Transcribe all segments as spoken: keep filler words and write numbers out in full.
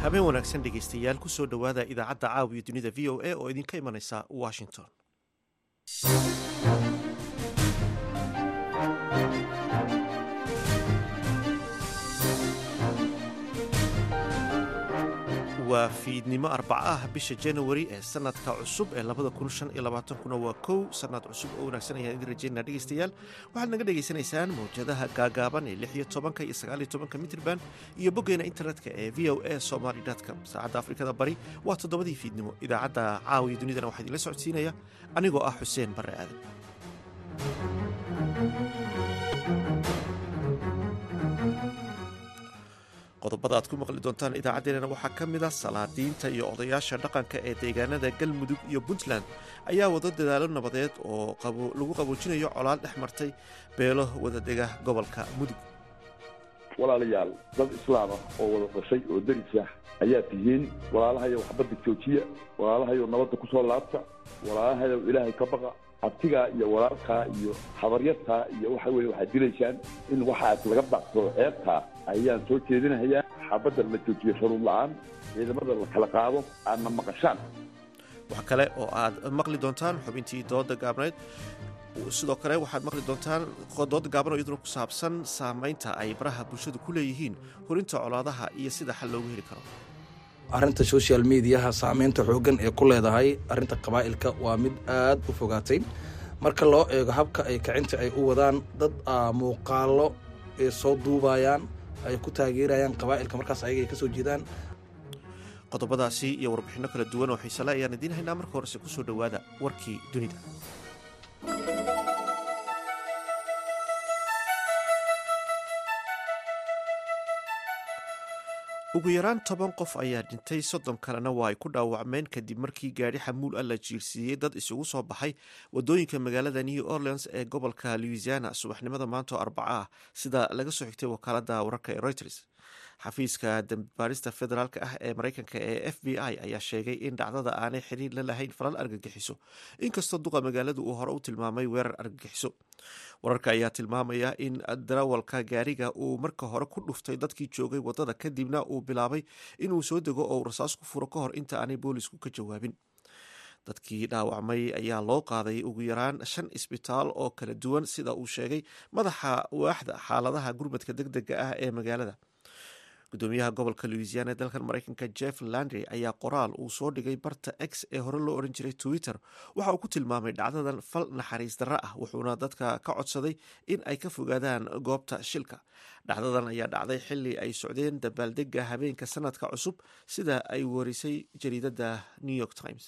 habeen wanaagsan dhegaystayaal ku soo dhowaada idaacadda caawiya dunida v o a oo idinka imanaysa washington. waa fiidnimo arbaca ah bisha januari ee sanadka cusub ee labada kun shan iyo labaatankuna waa kow sanad cusub oo wanaagsan ayaan idin rajeynaa dhegaystayaal. waxaad naga dhegaysanaysaan mawjadaha gaagaaban ee lix iyo tobanka iyo sagaal iyo tobanka mitrban iyo boggeena internetka ee v o a somaly com. saacadda afrikada bari waa toddobadii fiidnimo. idaacadda caawiya dunidana waxaa idinla socodsiinaya anigoo ah xuseen barre aadan. qodobada aad ku maqli doontaan idaacaddeenana waxaa ka mid a salaadiinta iyo odayaasha dhaqanka ee deegaanada galmudug iyo puntland ayaa wado dadaalo nabadeed oo lagu qaboojinayo colaal dhex martay beelo wadadega gobolka mudug. walaalayaal dad islaam ah oo wada dhashay oo deris ah ayaa tihiin. walaalahayow xabadda joojiya, walaalahayow nabadda ku soo laabta, walaalahayow ilaahay ka baqa. abtigaa iyo walaalkaa iyo habaryartaa iyo waxa weye waxaad dilaysaan in waxaas laga baqsado ceebtaa ayaan soo jeedinahayaa. xabadda la joojiyo sharuud la-aan, ciidamada la kala qaado, aadna maqashaan. wax kale oo aad maqli doontaan xubintii dooda gaabneed. sidoo kale waxaad maqli doontaan dooda gaaban oo iyaduna ku saabsan saamaynta ay baraha bulshadu ku leeyihiin horinta colaadaha iyo sida xal loogu heli karo. arrinta social mediaha saamaynta xoogan ee ku leedahay arrinta qabaa'ilka waa mid aad u fogaatay marka loo eego habka ay kicinta ay u wadaan dad muuqaalo ay soo duubayaan ay ku taageerayaan qabaa'ilka markaas ayaga ay ka soo jeedaan. qodobadaasi iyo warbixinno kala duwan oo xiisale ayaan idiin haynaa. marka horese ku soo dhowaada warkii dunida. ugu yaraan toban qof ayaa dhintay, soddon kalena waa ay ku dhaawacmeen kadib markii gaadhi xamuul ah la jiirsiiyey dad isugu soo baxay wadooyinka magaalada new orleans ee gobolka louisiana subaxnimada maanta oo arbaca ah, sida laga soo xigtay wakaalada wararka ee reuters. xafiiska dambibaarista federaalk ah ee mareykanka ee f b i ayaa sheegay in dhacdada aanay xiriir la lahayn falal argagixiso, inkastoo duqa magaaladu uu hore u tilmaamay weerar argagixiso. wararka ayaa tilmaamaya in darawalka gaariga uu marka hore ku dhuftay dadkii joogay wadada, kadibna uu bilaabay inuu soo dego oo uu rasaas ku furo ka hor inta aanay boolisku ka jawaabin. dadkii dhaawacmay ayaa loo qaaday ugu yaraan shan isbitaal oo kala duwan, sida uu sheegay madaxa waaxda xaaladaha gurmadka deg dega ah ee magaalada. gudoomiyaha gobolka louisiana ee dalkan mareykanka jeff landry ayaa qoraal uu soo dhigay barta x ee hore loo oran jiray twitter waxa uu ku tilmaamay dhacdadan fal naxariis darro ah, wuxuuna dadka ka codsaday in ay ka fogaadaan goobta shilka. dhacdadan ayaa dhacday xili ay socdeen dabaaldega habeenka sanadka cusub, sida ay warisay jariidada new york times.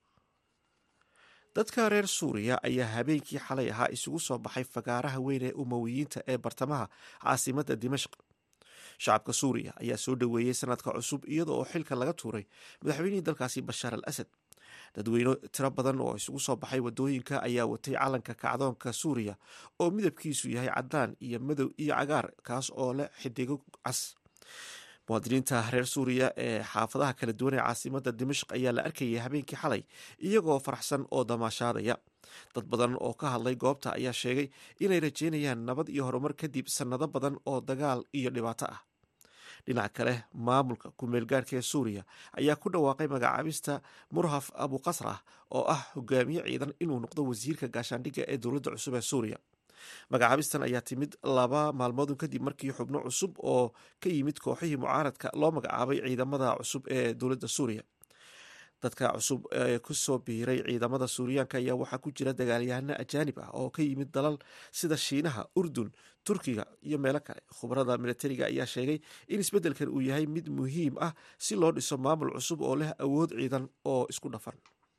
dadka reer suuriya ayaa habeenkii xalay ahaa isugu soo baxay fagaaraha weyn ee umawiyiinta ee bartamaha caasimada dimashq. shacabka suuriya ayaa soo dhoweeyey sanadka cusub iyada oo xilka laga tuuray madaxweynihii dalkaasi bashaar al asad. dadweyne tiro badan oo isugu soo baxay wadooyinka ayaa watay calanka kacdoonka suuriya oo midabkiisu yahay cadaan iyo madow iyo cagaar, kaas oo leh xidigo cas. muwaadiniinta reer suuriya ee xaafadaha kala duwan ee caasimada dimashq ayaa la arkayay habeenkii xalay iyagoo faraxsan oo damaashaadaya. dad badan oo ka hadlay goobta ayaa sheegay inay rajeynayaan nabad iyo horumar kadib sannado badan oo dagaal iyo dhibaato ah. dhinaca kale, maamulka ku-meelgaarka ee suuriya ayaa ku dhawaaqay magacaabista murhaf abuqasrah oo ah hogaamiye ciidan inuu noqdo wasiirka gaashaandhigga ee dowladda cusub ee suuriya. magacaabistan ayaa timid laba maalmood kadib markii xubno cusub oo ka yimid kooxihii mucaaradka loo magacaabay ciidamada cusub ee dowladda suuriya. dadka cusub ee ku soo biiray ciidamada suuriyaanka ayaa waxaa ku jira dagaalyahano ajaanib ah oo ka yimid dalal sida shiinaha, urdun, turkiga iyo meelo kale. khubarada militariga ayaa sheegay in isbeddelkan uu yahay mid muhiim ah si loo dhiso maamul cusub oo leh awood ciidan oo isku dhafan.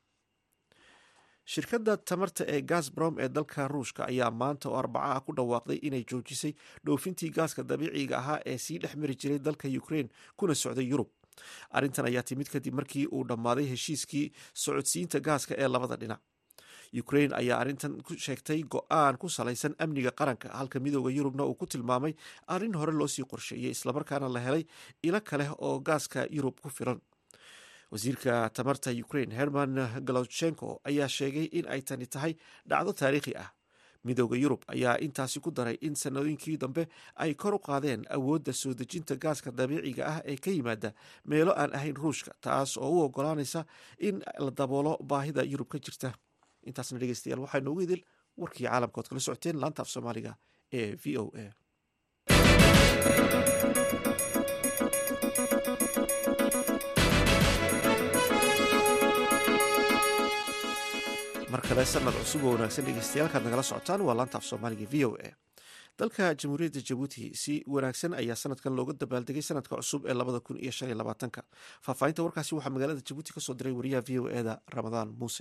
shirkadda tamarta ee gasbrom ee dalka ruushka ayaa maanta oo arbaca ah ku dhawaaqday inay joojisay dhoofintii gaaska dabiiciga ahaa ee sii dhex mari jiray dalka ukraine kuna socday yurub. arrintan ayaa timid kadib markii uu dhammaaday heshiiskii socodsiinta gaaska ee labada dhinac. ukraine ayaa arrintan ku sheegtay go-aan ku salaysan amniga qaranka, halka midooda yurubna uu ku tilmaamay arrin hore loosii qorsheeyey islamarkaana la helay ilo kale oo gaaska yurub ku filan. wasiirka tamarta ukraine herman galochenko ayaa sheegay in ay tani tahay dhacdo taariikhi ah. midooda yurub ayaa intaasi ku daray in sanadooyinkii dambe ay kor u qaadeen awoodda soo dejinta gaaska dabiiciga ah ee ka yimaada meelo aan ahayn ruushka, taas oo u ogolaanaysa in la daboolo baahida yurub ka jirta. intaasna dhegeystayaal waxaa noogu idil warkii caalamka ood kala socoteen laanta af soomaaliga ee v o a. mar kale sanad cusub oo wanaagsan dhegeystayaal kaad nagala socotaan waa laanta af soomaaliga v o a. dalka jamhuuriyadda jabuuti si wanaagsan ayaa sanadkan looga dabaaldegay sanadka cusub ee labada kun iyo shan iyo labaatanka. faahfaahinta warkaasi waxaa magaalada jabuuti kasoo diray wariyaha v o eda ramadaan muuse.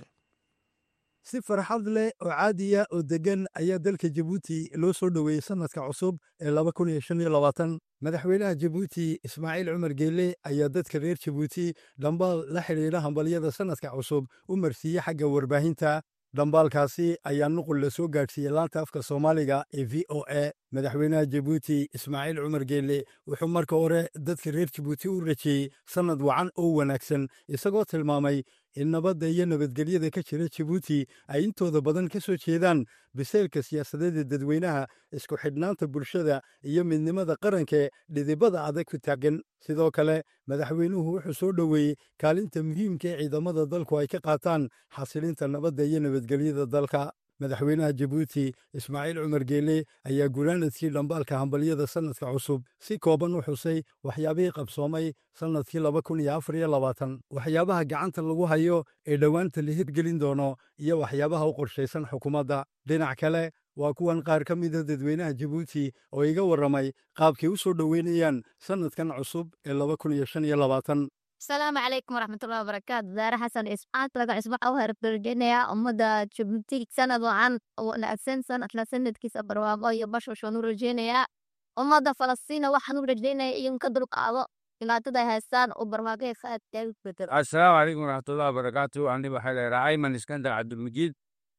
si farxad leh oo caadiya oo degan ayaa dalka jabuuti loo soo dhoweeyey sanadka cusub ee laba kun iyo shan iyo labaatan. madaxweynaha jabuuti ismaaciil cumar geelle ayaa dadka reer jabuuti dhambaal la xidhiidha hambalyada sanadka cusub u marsiiyey xagga warbaahinta. dhambaalkaasi ayaa nuqul la soo gaadhsiiyey laanta afka soomaaliga ee v o a. madaxweynaha jabuuti ismaaciil cumar geelle wuxuu marka hore dadka reer jabuuti u rajeeyey sannad wacan oo wanaagsan, isagoo tilmaamay in nabadda iyo nabadgelyada ka jira jabuuti ay intooda badan ka soo jeedaan biseylka siyaasadeeda dadweynaha, isku xidhnaanta bulshada iyo midnimada qarankae dhidibada adag ku taagan. sidoo kale madaxweynuhu wuxuu soo dhoweeyey kaalinta muhiimka ee ciidamada dalku ay ka qaataan xasilinta nabadda iyo nabadgelyada dalka. madaxweynaha jabuuti ismaaciil cumar geelle ayaa guulaanadkii dhambaalka hambalyada sanadka cusub si kooban u xusay waxyaabihii qabsoomay sannadkii laba kun iyo afar iyo labaatan, waxyaabaha gacanta lagu hayo ee dhowaanta la hirgelin doono iyo waxyaabaha u qorshaysan xukuumadda. dhinac kale waa kuwan qaar ka mida dadweynaha jabuuti oo iga warramay qaabkay u soo dhoweynayaan sannadkan cusub ee laba kun iyo shan iyo labaatan. السلام عليكم ورحمة الله وبركاته. دار حسن إسماعيل لقى إسماعيل أوهر برجينيا أمدا جبتي سنة وعن ونأسن سنة سنة كيس برواقا يبش وشنو رجينيا أمدا فلسطين وحنو رجينيا ينقدروا قاضي إن تدا هسان وبرواقا خات بدر. السلام عليكم ورحمة الله وبركاته. عندي بحال راعي من اسكندر عبد المجيد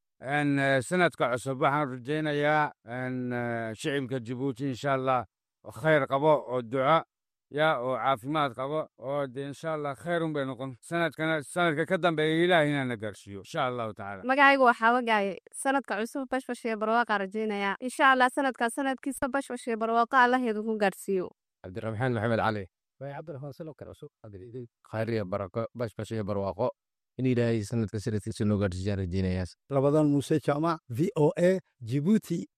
أن سنة كعصب وحن رجينيا أن شعب جيبوتي إن شاء الله خير قبو والدعاء يا وعافيمات قبا ود إن شاء الله خير بينكم سنة كان سنة كقدم بإله هنا نقرشيو إن شاء الله تعالى. مقاعي وحاول جاي سنة كعصب باش باش يبرواقع رجينا يا إن شاء الله سنة كسنة كيس باش باش يبرواقع الله يدوم قرسيو. عبد الرحمن محمد علي. باي عبد الرحمن سلو كرسو هذا الإيد خير يا بركة باش باش يبرواقع إني لا سنة كسنة كيس نو قرسيا رجينا يا. رمضان موسى جامع في أو إيه جيبوتي.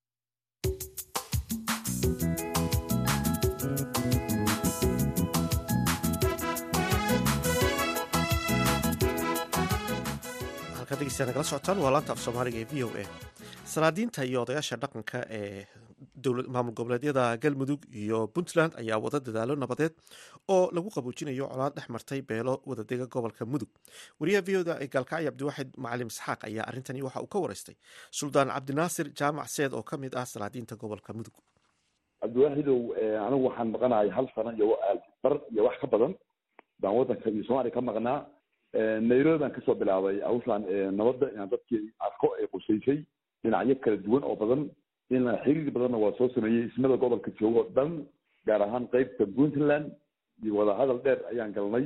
nagala socotaan waa laanta af soomaaliga ee v o a. salaadiinta iyo odayaasha dhaqanka ee maamul goboleedyada galmudug iyo puntland ayaa wada dadaalo nabadeed oo lagu qaboojinayo colaad dhex martay beelo wadadega gobolka mudug. wariyaha v o da ee gaalkacyo cabdiwaxid macalim isxaaq ayaa arrintani waxa uu ka waraystay suldaan cabdinaasir jaamac seed oo ka mid ah salaadiinta gobolka mudug. cabdiwaaxidow anigu waxaan maqanahay hal sano iyo bar iyo wax ka badan baan wadanka iyo soomaaliya ka maqnaa. nairobi baan kasoo bilaabay hawshaan nabadda inaan dadkii arko ay qusaysay dhinacyo kala duwan oo badan in xiriir badanna waa soo sameeyey ismada gobolka joogo o dhan gaar ahaan qeybta puntland iyo wadahadal dheer ayaan galnay.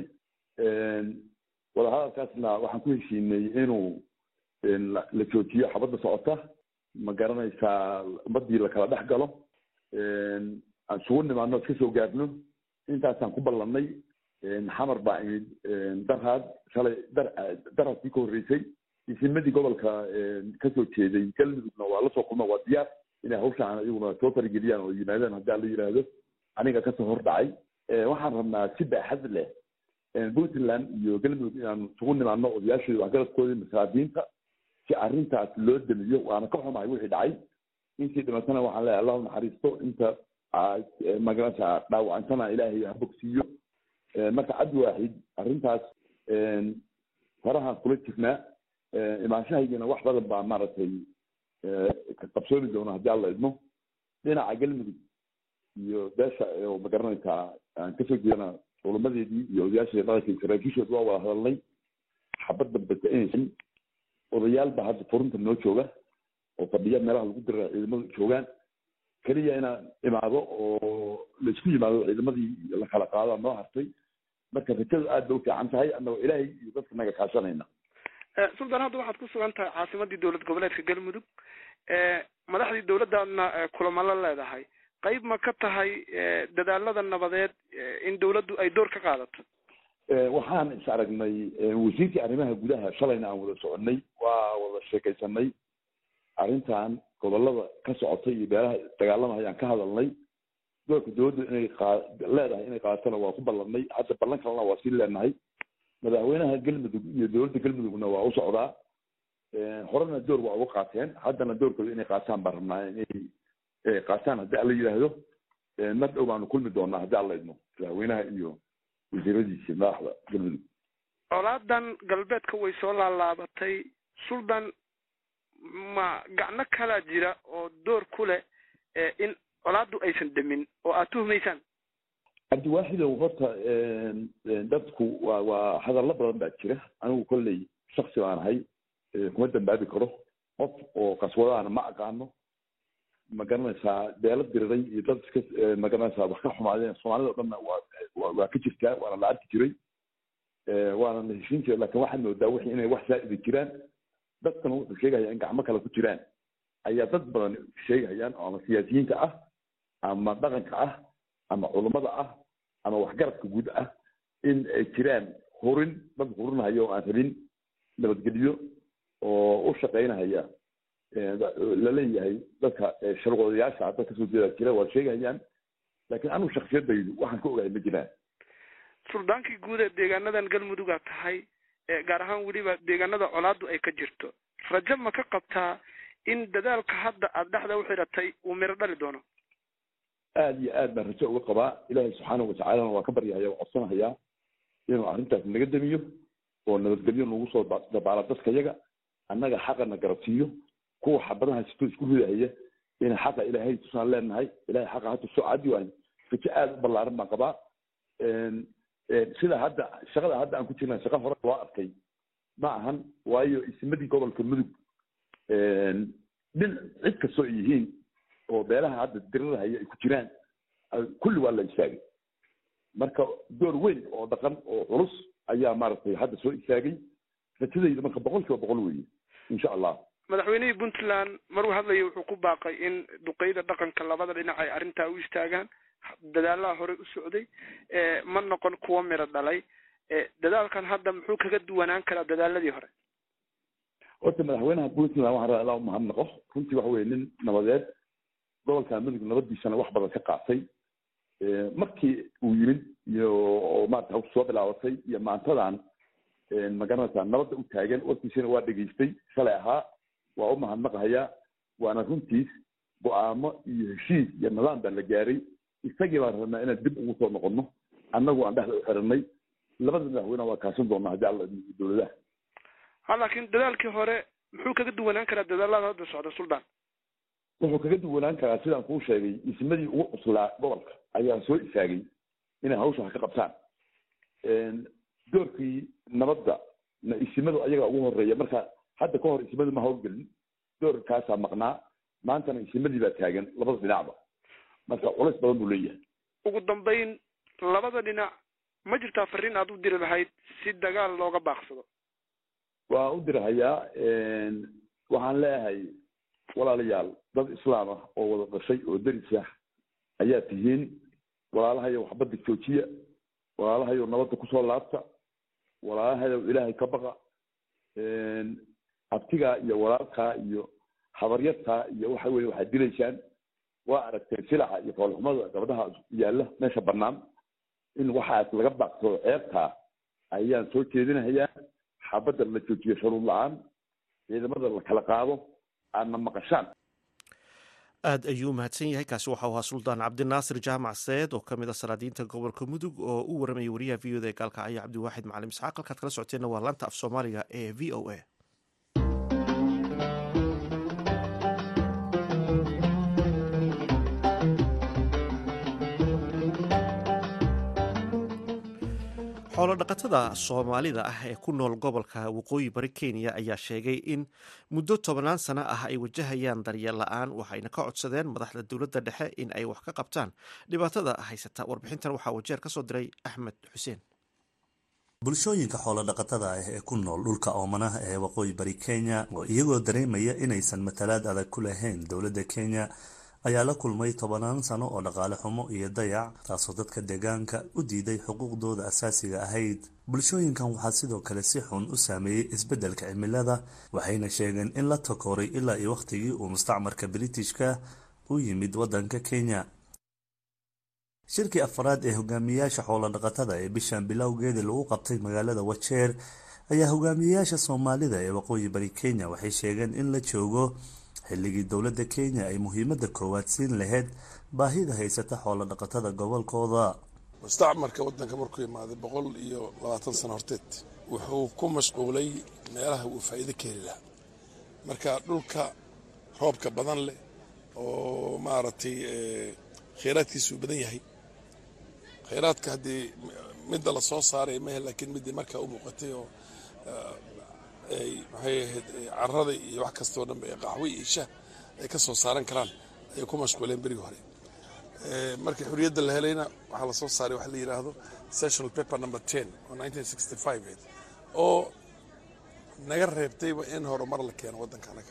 wadahadalkaasna waxaan ku heshiinay inuu la joojiyo xabadda socota, ma garanaysaa ummadii lakala dhex galo, aan sugu nimaadno iska soo gaarno. intaasaan ku ballanay. xamar baa imid darhaad shalay darhaadkii ka horreysay isimadii gobolka kasoo jeeday galmudugna waa lasoo kulma waa diyaar inay hawshaan iyaguna soo farageliyaan oo yimaadaan haddii ala yidhaahdo. aniga kasoo hordhacay waxaan rabnaa si baaxad leh puntland iyo galmudug inaan isugu nimaadno odayaashooda waxgaradkoodii masaadiinta si arrintaas loo damiyo. waana ka xumahay wixii dhacay. intii dhimatana waxaan leeyahay allahu naxariisto, inta magarasa dhaawacantana ilaahay ha bogsiiyo. marka cabdi waaxid arrintaas farahaan kula jirnaa. imaanshahaygana wax badan baa maaragtay qabsoomi doona haddii alla idmo. dhinaca galmudug iyo beesha oo magaranaysaa aan kasoo jeedana culamadeedii iyo odayaashii dhaqanka saraakiishood waa wada hadalnay. xabad dambeta inaysan odayaal baa hadda furunta noo jooga oo fadhiya meelaha lagu dira ciidamadu joogaan. keliya inaan imaado oo laisku yimaado ciidamadii la kala qaada noo hartay. marka rajadu aad bay u fiican tahay annagoo ilaahay iyo dadka naga kaashanayna. suldaan hadda waxaad ku sugan tahay caasimadii dowlad goboleedka galmudug madaxdii dowladdaadna kulamo la leedahay qayb ma ka tahay dadaalada nabadeed in dowladdu ay door ka qaadato? waxaan is aragnay wasiirkii arrimaha gudaha shalayna aan wada soconay waa wada sheekaysanay arrintan gobolada ka socotay iyo beelaha dagaalamaya aan ka hadalnay doorka dowladdu inay leedahay inay qaadatana waa ku ballanay hadda ballan kalena waa sii leenahay madaxweynaha galmudug iyo dowladda galmudugna waa u socdaa horena door waa uga qaateen haddana doorkooda inay qaataan baan rabnaa inay qaataan haddii alla yidhaahdo mar dhow baanu kulmi doonaa haddii alla idmo madaxweynaha iyo wasiiradiisa madaxda galmudug. colaadan galbeedka way soo laalaabatay suldan ma gacno kalaa jira oo door ku leh in colaadu aysan demin oo aad tuhmaysaan? cabdiwaaxidow horta dadku waa waa hadallo badan baa jira anigu kolley shaksi baan ahay kuma dambaabi karo qof oo qaswadaana ma aqaano ma garanaysaa beelo diriray iyo dad iska ma garanaysaa wax ka xumaadeen soomaalida o dhanna waa waa ka jirtaa waana la arki jiray waana la heshiin jiray laakiin waxaad moodaa wixii inay wax saa'ida jiraan dadkana wuxuu sheegaya in gacmo kale ku jiraan ayaa dad badan sheegayaan oo ama siyaasiyiinta ah ama dhaqanka ah ama culummada ah ama waxgaradka guud ah in ay jiraan hurin dad hurinahayo oo aan rabin nabadgelyo oo u shaqaynahaya laleeyahay dadka sharqoodayaasha hadda kasoo jeeda jira waa sheegayaan laakiin anigu shaksiyadaydu waxaan ka ogahay ma jiraan. suldaankii guud ee deegaanadan galmudugaa tahay gaar ahaan weliba deegaanada colaadu ay ka jirto rajo ma ka qabtaa in dadaalka hadda aad dhexda u xiratay uu miro dhali doono? aada iyo aad baan rajo uga qabaa ilaahay subxaanahu watacaalana waa ka baryahaya waa codsanahayaa inuu arrintaas naga damiyo oo nabadgelyo nagu soo dabaala dadka yaga annaga xaqana garabsiiyo kuwa xabadaha sito isku ridahaya in xaqa ilaahay tusaan leenahay ilaahay xaqa ha tuso caadi waayo rajo aada u ballaaran baan qabaa sida hadda shaqada hadda aan ku jirnaa shaqo hore loo arkay ma ahan waayo ismadii gobolka mudug dhin cid kastoo ay yihiin oo beelaha hadda dirirahaya ay ku jiraan kulli waa la istaagay marka door weyn oo dhaqan oo culus ayaa maaragtay hadda soo istaagay rajadayda marka boqol kiiba boqol weeye insha allah. madaxweynihii puntland maruu hadlaya wuxuu ku baaqay in duqeyda dhaqanka labada dhinac ay arrintaa u istaagaan dadaalaha horey u socday ma noqon kuwa miro dhalay dadaalkan hadda muxuu kaga duwanaan karaa dadaaladii hore? horta madaxweynaha puntland waxaan rabaa ilaa umahadnaqo runtii waxa weye nin nabadeed gobolka mudug nabadiisana wax badan ka qaatay markii uu yimid iyo oo maarata hawsha soo bilaabatay iyo maantadan ma garanaysaa nabadda u taagan warkiisana waa dhegaystay shalay ahaa waa u mahadnaqahayaa waana runtiis go-aamo iyo heshiis iyo nidaam baa la gaaray isagii baan rabnaa inaan dib ugu soo noqono annagu aan dhexda u xiranay labada madaxweyne waa kaasan doonaa haddii alla dowladaha. ha laakiin dadaalkii hore muxuu kaga duwanaan karaa dadaalada hadda socda suldaan? wuxuu kaga duwanaan karaa sidaan kuu sheegay ismadii ugu cuslaa gobolka ayaa soo istaagay inay hawsha wax ka qabtaan doorkii nabadda na isimadu ayaga ugu horeeya marka hadda ka hor isimadu ma hawlgelin doorkaasaa maqnaa maantana isimadii baa taagan labada dhinacba marka culays badan buu leeyahay. ugu dambeyn labada dhinac ma jirtaa fariin aad u diri lahayd si dagaal looga baaqsado? waa u dirahayaa waxaan leeyahay walaalayaal dad islaam ah oo wada dhashay oo deris ah ayaa tihiin walaalahayo waxbadda joojiya walaalahayo nabadda kusoo laabta walaalahayo ilaahay ka baqa abtigaa iyo walaalkaa iyo habaryartaa iyo waxa weye waxaad dilaysaan waa aragteen silaxa iyo foolxumada gabdhaha yaalla meesha bannaan in waxaas laga baaqsado ceebtaa ayaan soo jeedinahayaa xabadda la joojiyo shuruud la-aan ciidamada la kala qaado aadna maqashaan. aada ayuu umahadsan yahay kaasi waxau ahaa suldaan cabdinaasir jaamac seed oo kamid a salaadiinta gobolka mudug oo u waramayay wariyaha v o da ee gaalkacyo cabdiwaaxid macalim isxaaq halkaad kala socoteenna waa laanta af soomaaliga ee v o a. xoolo dhaqatada soomaalida ah ee ku nool gobolka waqooyi bari kenya ayaa sheegay in muddo tobannaan sano ah ay wajahayaan daryeel la-aan waxayna ka codsadeen madaxda dowladda dhexe in ay wax ka qabtaan dhibaatada haysata. warbixintan waxaa wajeer ka soo diray axmed xuseen. bulshooyinka xoolo dhaqatada ah ee ku nool dhulka oomanaha ee waqooyi bari Kenya oo iyagoo dareemaya inaysan matalaad adag ku lahayn dowladda Kenya ayaa la kulmay tobanaan sano oo dhaqaale xumo iyo dayac taasoo dadka deegaanka u diiday xuquuqdooda asaasiga ahayd. bulshooyinkan waxaa sidoo kale si xun u saameeyay isbeddelka cimilada waxayna sheegeen in la takooray ilaa iyo waqtigii uu mustacmarka Britishka u yimid waddanka Kenya. shirkii afraad ee hogaamiyayaasha xoolo dhaqatada ee bishan bilowgeeda lagu qabtay magaalada Wajeer ayaa hogaamiyayaasha Soomaalida ee waqooyi bari Kenya waxay sheegeen in la joogo xilligii dowladda Kenya ay muhiimadda koowaad siin lahayd baahida haysata xoolo dhaqatada gobolkooda. mustacmarka waddanka markuu yimaaday boqol iyo labaatan sano horteed wuxuu ku mashquulay meelaha uu faa'iido ka heli lahaa marka dhulka roobka badan leh oo maaragtay kheyraadkiisu badan yahay kheyraadka haddii midda la soo saaray ma hel laakiin midii markaa u muuqatay oo ay maxay ahayd carrada iyo wax kastoo dhanba ee qaxwo iyo shaah ay ka soo saaran karaan ayay ku mashquuleen berigii hore markii xurriyadda la helayna waxaa la soo saaray waxa la yidhaahdo sessional paper number ten oo nineteen sixty five oo naga reebtayba in horumar la keeno waddanka anaga.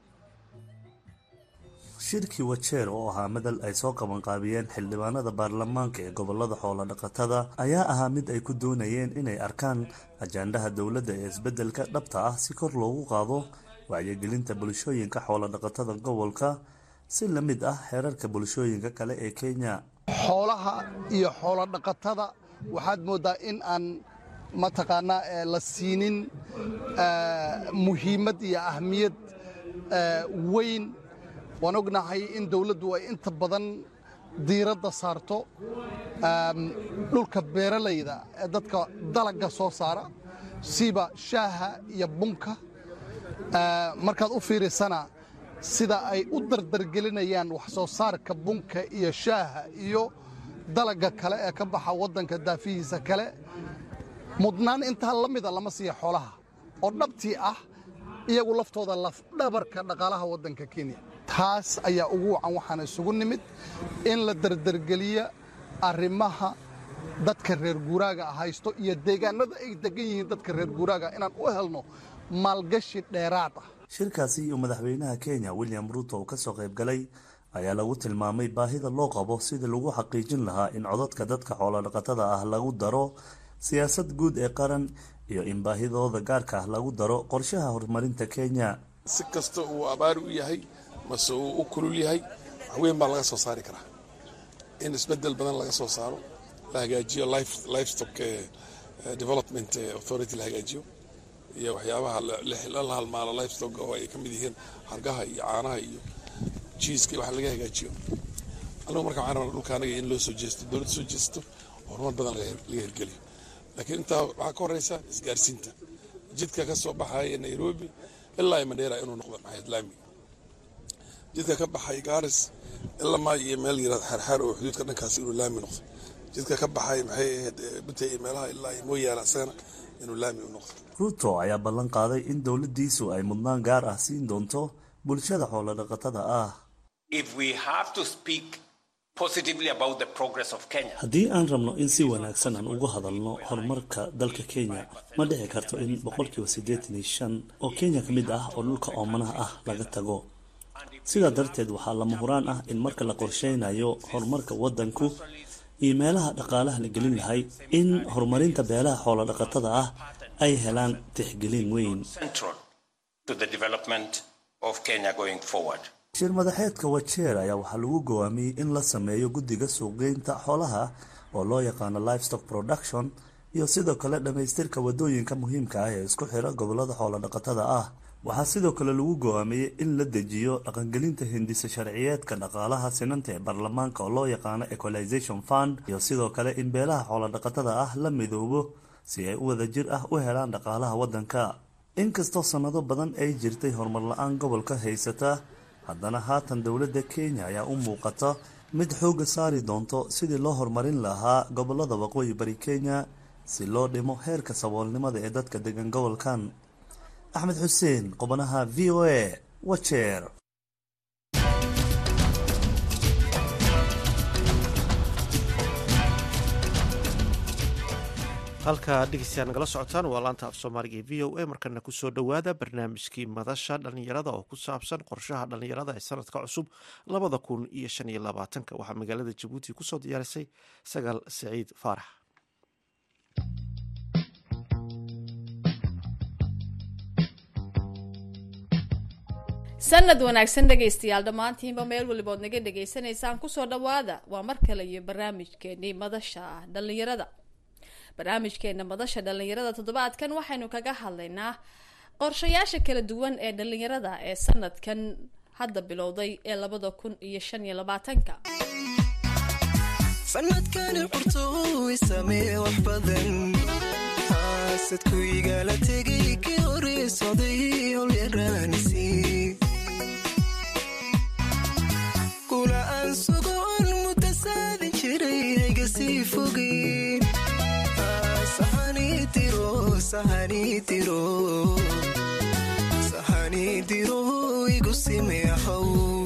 shirkii Wajeer oo ahaa madal ay soo qaban qaabiyeen xildhibaanada baarlamaanka ee gobolada xoolo dhaqatada ayaa ahaa mid ay ku doonayeen inay arkaan ajandaha dowladda ee isbeddelka dhabta ah si kor loogu qaado wacyigelinta bulshooyinka xoolo dhaqatada gobolka si la mid ah xeerarka bulshooyinka kale ee Kenya. xoolaha iyo xoolo dhaqatada waxaad moodaa in aan mataqaanaa la siinin muhiimad iyo ahmiyad weyn. waan ognahay in dawladdu ay inta badan diiradda saarto dhulka beeralayda ee dadka dalagga soo saara siba shaaha iyo bunka markaad u fiirisana sida ay u dardargelinayaan wax soo saarka bunka iyo shaaha iyo dalagga kale ee ka baxa waddanka daafihiisa kale mudnaan intaa la mida lama siiya xoolaha oo dhabtii ah iyagu laftooda lafdhabarka dhaqaalaha waddanka Kenya. taas ayaa ugu wacan waxaan isugu nimid in la dardargeliya arrimaha dadka reer guuraaga haysto iyo deegaanada ay degan yihiin dadka reer guuraaga inaan u helno maalgashi dheeraad ah. shirkaasi iyo madaxweynaha Kenya William Ruto oo ka soo qayb galay ayaa lagu tilmaamay baahida loo qabo sidii lagu xaqiijin lahaa in codadka dadka xoolo dhaqatada ah lagu daro siyaasad guud ee qaran iyo in baahidooda gaarka ah lagu daro qorshaha horumarinta Kenya. si kasta uu abaar u yahay mase uu u kulul yahay wax weyn baa laga soo saari karaa in isbeddel badan laga soo saaro la hagaajiyo livestock development authority la hagaajiyo iyo waxyaabaha la halmaalo livestock oo ay ka mid yihiin hargaha iyo caanaha iyo cheese-ka wax laga hagaajiyo. anigu marka waxaan rabaa dhulka anaga in loo soo jeesto dowladda soo jeesto horumar badan laga hirgeliyo laakiin intaa waxaa ka horeysa isgaarsiinta jidka ka soo baxaya Nairobi ilaa Mandera inuu noqdo maxay laami jidka ka baxay Garis ilaa ma iyo meel yaraad xarxar oo xuduudka dhankaas inuu laami noqdo jidka ka baxay maxay bitay meelaha ilaa Moyala sana inuu laami u noqdo. Ruto ayaa ballan qaaday in dowladdiisu ay mudnaan gaar ah siin doonto bulshada xoolo dhaqatada ah. If we have to speak positively about the progress of Kenya. haddii aan rabno in si wanaagsan aan uga hadalno horumarka dalka Kenya ma dhici karto in boqolkiiba siddeetan iyo shan oo Kenya ka mid ah oo dhulka oomanaha ah laga tago. sidaa darteed waxaa lama huraan ah in marka la qorsheynayo horumarka waddanku iyo meelaha dhaqaalaha la gelin lahay in horumarinta beelaha xoolo dhaqatada ah ay helaan tixgelin weyn. To the development of Kenya going forward. shir madaxeedka Wajeer ayaa waxaa lagu go'aamiyey in la sameeyo guddiga suuqgeynta xoolaha oo loo yaqaano livestock production iyo sidoo kale dhamaystirka wadooyinka muhiimka ah ee isku xira gobolada xoolo dhaqatada ah. waxaa sidoo kale lagu go'aamiyey in la dejiyo dhaqangelinta hindisa sharciyeedka dhaqaalaha sinanta ee baarlamaanka oo loo yaqaano equalization fund iyo sidoo kale in beelaha xoolo dhaqatada ah la midoobo si ay u wada jir ah u helaan dhaqaalaha waddanka. inkastoo sanado badan ay jirtay horumar la'aan gobolka haysata haddana haatan dowladda Kenya ayaa u muuqata mid xooga saari doonto sidii loo horumarin lahaa gobolada waqooyi bari Kenya si loo dhimo heerka saboolnimada ee dadka degan gobolkan. Axmed Xuseen qubanaha V O A Wajeer. halka dhegeystayaal nagala socotaan waa laanta af soomaaliga ee v o a markana kusoo dhowaada barnaamijkii madasha dhallinyarada oo ku saabsan qorshaha dhallinyarada ee sanadka cusub labada kun iyo shan iyo labaatanka waxaa magaalada jabuuti kusoo diyaarisay sagaal saciid faarax. sanad wanaagsan dhegaystayaal dhammaantiinba meel walibood naga dhegaysanaysaan kusoo dhawaada waa mar kale iyo barnaamijkeenii madasha dhallinyarada. barnaamijkeena madasha dhallinyarada toddobaadkan waxaynu kaga hadlaynaa qorshayaasha kala duwan ee dhallinyarada ee sanadkan hadda bilowday ee labada kun iyo shan iyo labaatanka. sanadkani qurtooy samee wax badan haasadku igala tegay kii horeysaday holyaraanisi kula aan sugoon mudda saadin jiray hayga sii fogeen sahani diro sahani diro sahani diro igu simeehow.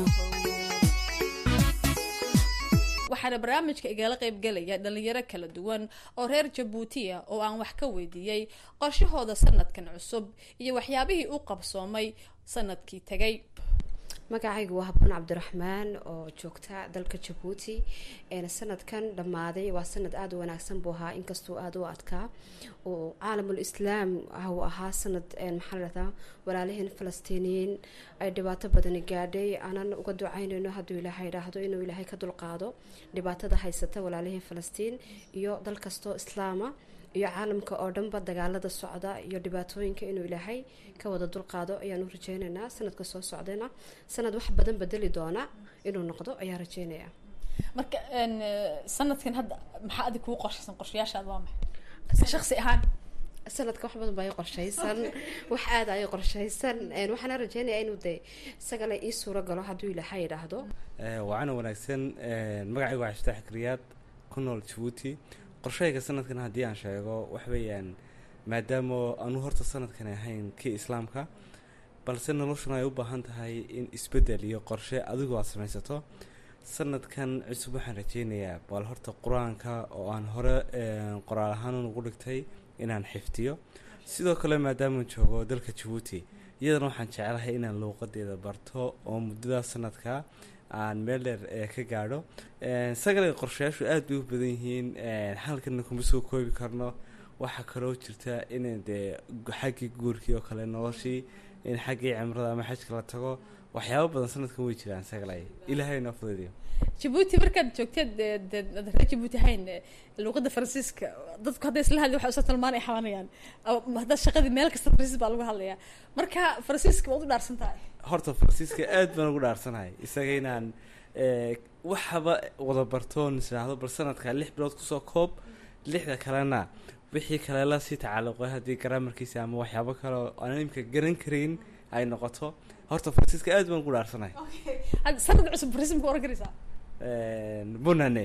waxaana barnaamijka igala qaybgelaya dhalinyaro kala duwan oo reer jabuutiya oo aan wax ka weydiiyey qorshahooda sanadkan cusub iyo waxyaabihii u qabsoomay sanadkii tagay. magacaygu waa habboon cabdiraxmaan oo joogta dalka jabuuti sanadkan dhammaaday waa sanad aada u wanaagsan buu ahaa inkastoo aada u adkaa oo caalamul islaam uu ahaa sanad maxaa la dhahdaa walaalaheen falastiiniyiin ay dhibaato badani gaadhay aanan uga ducaynayno hadduu ilaahay idhaahdo inuu ilaahay ka dulqaado dhibaatada haysata walaalaheen falastiin iyo dal kastoo islaama iyo caalamka oo dhanba dagaalada socda iyo dhibaatooyinka inuu ilaahay ka wada dulqaado ayaan u rajeynaynaa. sanadka soo socdayna sanad wax badan bedeli doona inuu noqdo ayaan rajeynayaa. marka sanadkan hadda maxaa adig kuu qorshaysan qorshayaashaada waa maxay shakhsi ahaan? sanadka wax badan baa i qorshaysan wax aada ay qorshaysan waxaana rajeynayaa inuu de isagale ii suuro galo hadduu ilaahay idhaahdo. waana wanaagsan magacaygu waa Iftaax Kriyaad ku nool Jabuuti. qorshayga sanadkan haddii aan sheego wax weeyaan maadaama aanu horta sanadkan ahayn kii islaamka balse noloshuna ay u baahan tahay in isbedel iyo qorshe adigu aad samaysato. sanadkan cusub waxaan rajeynayaa bal horta qur-aanka oo aan hore qoraal ahaan ugu dhigtay inaan xifdiyo. sidoo kale maadaama joogo dalka Jabuuti iyadana waxaan jecelahay inaan luuqadeeda barto oo muddada sanadka aan meel dheer ka gaadho. sagale qorshayaashu aad bay u badan yihiin halkana kuma soo koobi karno. waxaa kaloo jirta in dee xaggii guurkii oo kale noloshii in xaggii cimrada ama xajka la tago waxyaabo badan sanadkan way jiraan. sagale ilaahay noo fududeeyo. jabuuti markaad joogteed reer jabuuti ahayn luuqada faransiiska dadku hadday isla hadli waxa usoo tilmaan ay xabanayaan hadda shaqadii meel kasta faransiis baa lagu hadlayaa marka faransiiska waad u dhaarsan tahay? horta faransiiska aad baan ugu dhaarsanahay isaga inaan waxaba wada bartoon isdhaahdo bal sanadka lix bilood kusoo koob lixda kalena wixii kale la sii tacalluqay haddii garaamarkiisa ama waxyaabo kale oo aan imika garan karayn ay noqoto. horta faransiiska aad baan ugu dhaarsanahay. sanad cusub faransiis ma ku oran karaysaa? bunane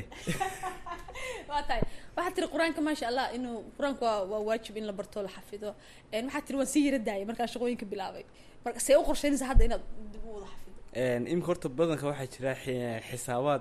waa tahay waxaad tiri qur-aanka maasha allah inuu qur-aanka waa waa waajib in la barto la xafido. waxaad tiri waan sii yara daayay markaa shaqooyinka bilaabay marka see u qorsheynaysaa hadda inaad dib u wada xafido? imika horta badanka waxaa jira xisaabaad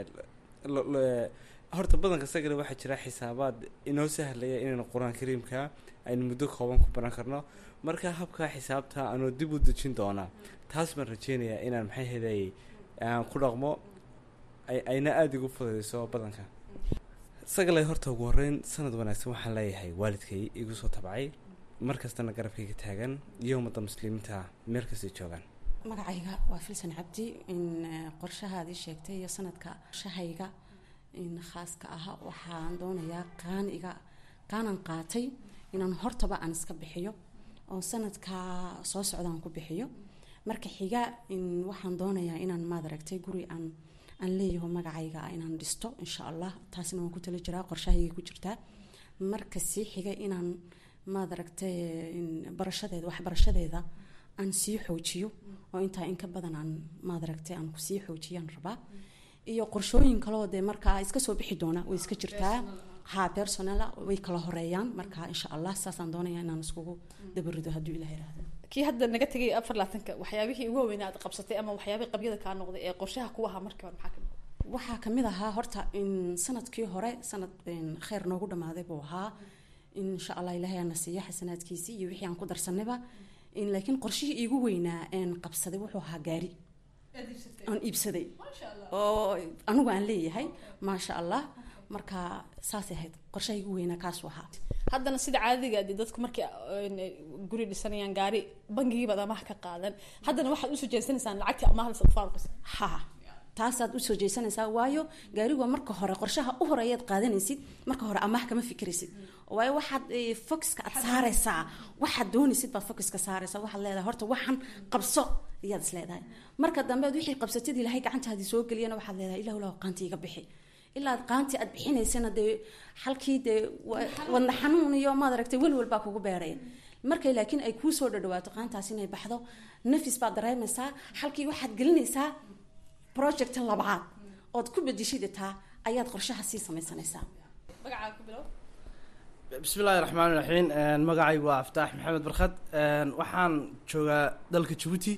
horta badanka sagale waxaa jira xisaabaad inoo sahlaya inaynu qur-aan kariimka aynu muddo kooban ku baran karno. marka habka xisaabta anoo dib u dejin doonaa taas baan rajeynayaa inaan maxay heday aan ku dhaqmo ayna aada igu fududeyso badanka. sagale horta ugu horeyn sanad wanaagsan waxaan leeyahay waalidkay igu soo tabcay markastana garabkayga taagan iyo ummadda muslimiinta meel kastay joogaan. magacayga waa filsan cabdi. in qorshahaadii sheegtay iyo sanadka qorshahayga in khaaska ah waxaan doonayaa qaaniga qaanan qaatay inaan hortaba aan iska bixiyo oo sanadka soo socdaan ku bixiyo. marka xiga in waxaan doonayaa inaan maad aragtay guri aan aan leeyahay magacayga inaan dhisto insha allah taasina waan ku tala jiraa qorshahayga ku jirtaa. marka sii xiga inaan maad aragtay barashadeeda waxbarashadeeda aan sii xoojiyo oo intaa in ka badan aan maad aragtay aan ku sii xoojiyaan rabaa. iyo qorshooyin kale oo dee markaa iska soo bixi doona way iska jirtaa ha personal way kala horeeyaan. marka insha allah saasaan doonayaa inaan iskugu dabarido hadduu ilaahay raahdo. kii hadda naga tagay afar laatanka waxyaabihii ugu weynaa aad qabsatay ama waxyaabihii qabyada kaa noqday ee qorshaha ku ahaa markii hore maxaa kamid waxaa kamid ahaa horta in sanadkii hore sanad kheyr noogu dhamaaday buu ahaa insha allah ilaahay aan siiyo xasanaadkiisii iyo wixii aan ku darsanayba in laakiin qorshihii iigu weynaa een qabsaday wuxuu ahaa gaari aan iibsaday oo anigu aan leeyahay maasha allah marka saasay ahayd qorshaha iigu weynaa kaasuu ahaa haddana sida caadiga ah dadku markay guri dhisanayaan gaari bangigiiba amaah ka qaadan haddana waxaad usoo jeesanaysaan lacagtii amaahda sadfaarqis ha taasaad usoo jeesanaysaa waayo gaarigu marka hore qorshaha u horeeyaad qaadanaysid marka hore amaah kama fikiraysid waayo waxaad focuska aad saaraysaa waxaad doonaysid baad focuska saaraysaa waxaad leedahay horta waxan qabso iyaad is leedahay marka dambe aad wixii qabsatid ilaahay gacantaadii soo geliyana waxaad leedahay ilahu lahu qaanti iga bixi ilaa qaanti aad bixinaysana dee halkii dee wadna xanuun iyo maad aragtay welwel baa kugu beeraya markay laakiin ay kuu soo dhadhawaato qaantaas inay baxdo nafis baad dareemaysaa halkii waxaad gelinaysaa project labaad ood ku bedeshid taa ayaad qorshaha sii samaysanaysaa magacaaga ku bilow bismillaahi raxmaani raxiim magacaygu waa aftaax maxamed barkad waxaan joogaa dalka jabuuti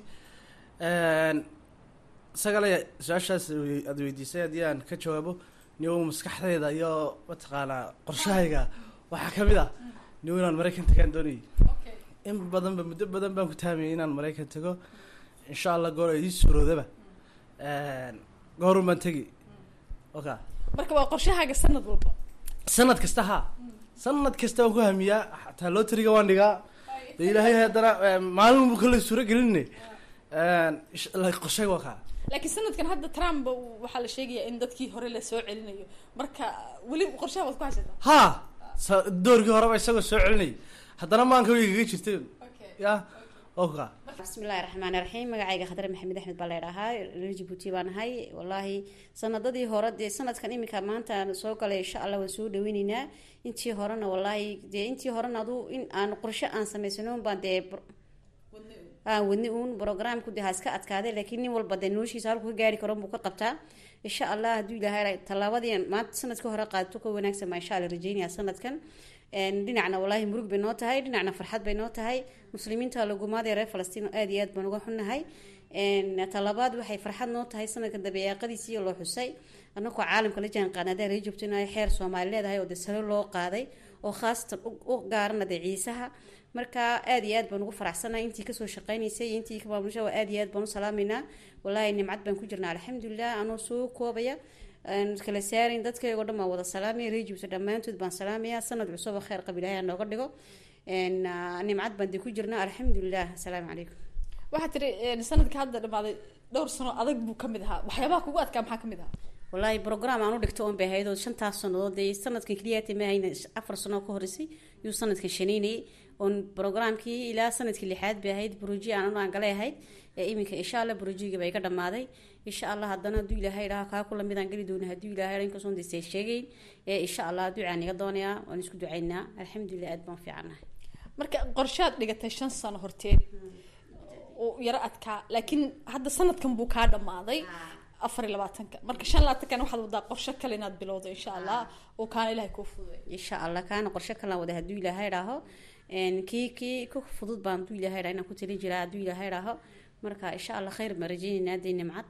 sagale su-aashaas aad weydiisay haddii aan ka jawaabo niyow maskaxdayda iyo mataqaanaa qorshahayga waxaa ka mid ah niyow inaan maraykan tagaan doonayay in badanba muddo badan baan ku taamiyay inaan maraykan tago insha allah goor ay ii suuroodaba goorun baan tegi oka marka waa qorshahaaga sanad walba sanad kasta ha sanad kasta waan ku hamiyaa xataa lootriga waan dhigaa de ilaahay haddana maalin buu kale suuro gelinne qorshay waa kaa laakiin sanadkan hadda trump waxaa la sheegayaa in dadkii hore la soo celinayo marka weli qorshaha waad ku haysataa ha doorkii horeba isagoo soo celinay haddana maanka way kaga jirtay ya oka bismillahi raxmaani raxiim magacayga khadre maxamed axmed baa leedhahaa reer jabuuti baan ahay wallaahi sanadadii hore dee sanadkan iminka maanta soo galay insha allah waan soo dhaweyneynaa intii horena wallaahi dee intii horena adu in aan qorshe aan samaysano baan dee aan wadni uun programku dee ha iska adkaaday laakiin nin walba dee noloshiisa halku ka gaari karo buu ka qabtaa insha allah hadduu ilaahay tallaabadii maanta sanadka hore qaadato ka wanaagsan baa insha allah rajeynaya sanadkan dhinacna wallaahi murug bay noo tahay dhinacna farxad bay noo tahay muslimiinta lagumaadee reer falastiin aad iyo aad baan uga xunnahay talabaad waxay farxad noo tahay sanadka dabeeqadiisii loo xusay anagoo caalamka la jaan qaadnaa reer joogto inay xeer Soomaali leedahay oo sare loo qaaday oo khaasatan u gaarna ciisaha marka aad iyo aad baan ugu faraxsanahay intii kasoo shaqeynaysay intii ka maamusha aad iyo aad baan u salaameynaa wallaahi nimcad baan ku jirnaa alxamdulilah anoo soo koobaya kala saarin dadkayga oo dhan baan wada salaamay reejibta dhammaantood baan salaamayaa sanad cusub oo khayr qabilaha nooga dhigo nimcad baan ku jirnaa alxamdulilah assalaamu calaykum waxaa tiri sanadka hadda dhamaaday dhowr sano adag buu kamid ahaa waxyaabaha kugu adkaa maxaa kamid ahaa wallaahi program aan u dhigto oon bay ahayd oo shantaas sannadood dee sanadkan keliya ma hayna afar sano ka horeysay yuu sanadkan shanaynayay oon programkii ilaa sanadkii lixaad bay ahayd buruji aan aan galay ahayd iminka insha allah burujiga bay ka dhamaaday insha allah haddana hadduu ilaahay idhaha kaa kula midaan geli doona hadduu ilaahay idha inkasoon dee sheegayn insha allah ducaan iga doonayaa waan isku ducaynaa alxamdulilah aad baan fiicannahay marka qorshaad dhigatay shan sano horteed oo yaro adkaa laakiin hadda sanadkan buu kaa dhamaaday afar iyo labaatanka marka shan labaatankan waxaad wadaa qorshe kale inaad bilowdo insha allah oo kaana ilaahay kuu fududay insha allah kaana qorshe kale wada hadduu ilaahay idhaaho kii kii ku fudud baan hadduu ilaahay idhaha inaan ku talin jiraa hadduu ilaahay idhaaho marka insha allah khayr baan rajeyneynaa dee nimcad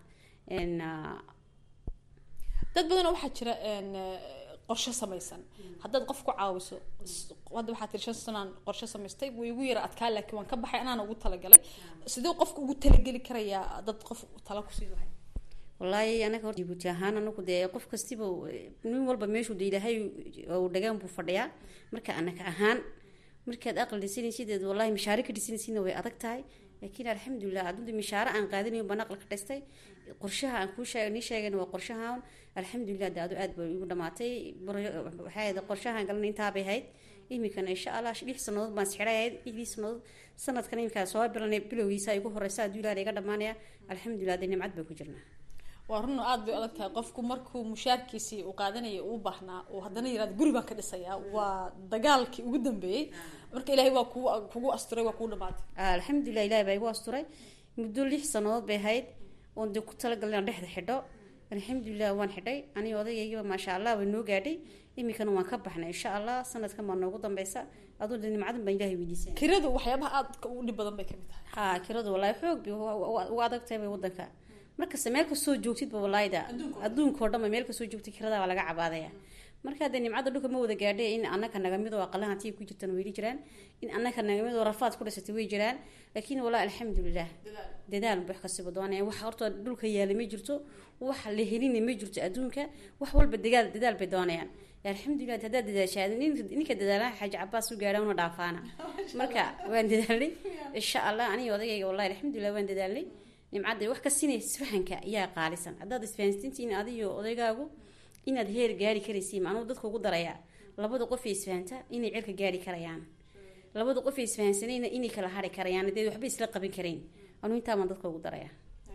dad badan waxaa jira qorshe samaysan haddaad qof ku caawiso hadda waxaa tiri shan sanaan qorshe samaystay way igu yara adkaa laakiin waan ka baxay anaan ugu talagalay sidee qofka ugu talageli karayaa dad qof tala kusii lahay wallaahi anaga hor jibuuti ahaan anagu dee qof kastiba nin walba meeshuu dee ilaahay uu dhagaan buu fadhiyaa marka anaga ahaan markaad aqal dhisanaysid wallaahi mishaare ka dhisanaysidna way adag tahay laakiin alxamdulilah adunta mishaare aan qaadanayo baan aqal ka dhistay qorshaha aan kuu sheegay nii sheegayna waa qorshahaan alxamdulilah de adu aad bay igu dhamaatay waxay ahayd qorshahaan galna intaa bay ahayd iminkana insha allah lix sanadood baan sixray ahayd lixdii sanadood sanadkan iminkaa soo bilanay bilowgiisa igu horeysa hadduu ilaah iga dhamaanaya alxamdulilah de nimcad baan ku jirnaa waa run aad bay adag tahay qofku markuu mushaarkiisii uu qaadanaya uu baahnaa oo haddana yiraahdo guri baan ka dhisayaa waa dagaalkii ugu dambeeyey marka ilaahay waa kugu kugu asturay waa kugu dhamaatay alxamdulilah ilaahay baa igu asturay muddo lix sanadood bay ahayd oon dee ku talagalay aan dhexda xidho alxamdulilah waan xidhay aniga odagaygiiba maasha allah way noo gaadhay iminkana waan ka baxnay insha allah sanadkan baa noogu dambeysa aduu de nimcadan baan ilaahay weydiisay kiradu waxyaabaha aadka ugu dhib badan bay kamid tahay ha kiradu wallaahi xoog bay ugu adag tahay bay wadanka markasta meel kasoo joogtidba walaayda adduunka oo dhan meel kasoo joogtid kirada waa laga cabaadaya marka hadda nimcada dhulka ma wada gaadhay in annaka naga mid oo aqalahan tii ku jirtan way jiraan in annaka naga mid oo rafaad ku dhashatay way jiraan laakiin walaa alxamdulillah dadaal wax ka sii doonay wax horta dhulka yaali ma jirto wax la helin ma jirto adduunka wax walba dadaal dadaal bay doonayaan alxamdulillah hada dadaashaad ninka dadaalaha xaj Abbas u gaadhay una dhaafaana marka waan dadaalay insha Allah aniga odagayga wallahi alxamdulillah waan dadaalay nimcada wax ka siinay isfahanka ayaa qaalisan hadaad isfahantintiin adiyo odaygaagu inaad heer gaari karaysiin anuu dadku ugu daraya labada qof ee isfahanta inay cirka gaari karayaan labada qof ee isfahansanayna inay kala hari karayaan hadii waxba isla qaban kareen anuu inta ma dadku ugu daraya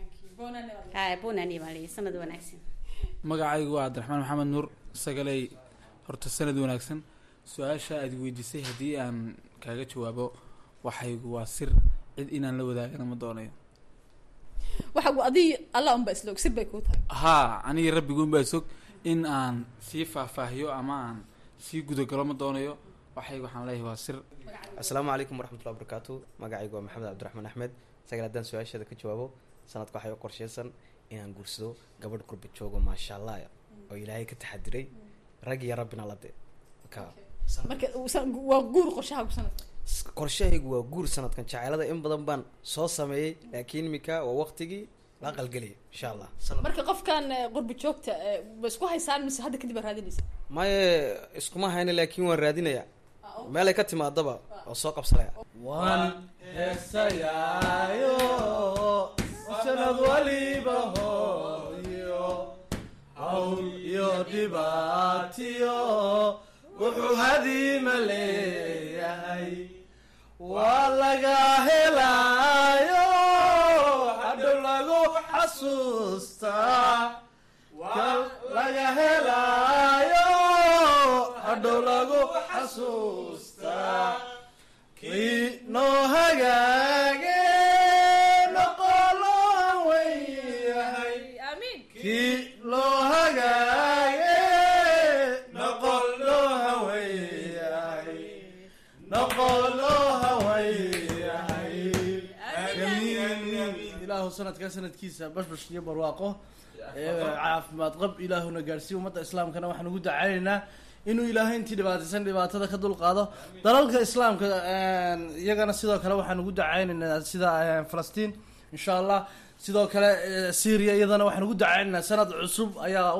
haa boonani wali sanad wanaagsan magacaygu waa Cabdiraxmaan Maxamed Nuur sagalay horta sanad wanaagsan su'aasha aad weydiisay hadii aan kaaga jawaabo waxaygu waa sir cid inaan la wadaagana ma doonayo waxa uu adii Allah un ba isloog sibay ku tahay ha aniga rabbigu un ba isog in aan si faahfaahiyo ama aan si gudo galo ma doonayo waxaygu waxaan leeyahay waa sir assalaamu calaykum waraxmatullahi wabarakaatu magacaygu waa Maxamed Cabdiraxmaan Axmed sagal haddaan su'aashaada ka jawaabo sanadka waxay u qorsheysan inaan guursado gabadh qurba joogo maasha Allah oo Ilaahay ka taxadiray rag iyo rabbina la de ka marka waa guur qorshaha ku sanadka qorshahaygu waa guur sanadkan jacaylada in badan baan soo sameeyay laakiin mika waa waqtigii la qalgalay insha Allah marka qofkan qurba joogta bas ku haysaan mise hadda kadib raadinaysa ma iskuma hayna laakiin waan raadinaya meel ay ka timaadaba oo soo qabsanaya waan heesayayo sanad waliba hooyo hawl iyo dhibaatiyo wuxuu hadiima leeyahay waa laga helayo hadhow lagu xasuustaa kal laga helayo hadhow lagu xasuustaa kii noo hagaage noqolohan weyahay kii loo hagaage noqolohan weyahay noqolohan weyahay ilaahu sanadka sanadkiisa bashbash iyo barwaaqo caafimaad qab ilaahuna gaarsiiyo ummadda islaamkana waxaan ugu dacaynaynaa inuu ilaahay intii dhibaataysan dhibaatada ka dulqaado dalalka islaamka iyagana sidoo kale waxaan ugu dacaynaynaa sida Falastiin insha Allah sidoo kale Syria iyadana waxaan ugu dacaynaynaa sanad cusub ayaa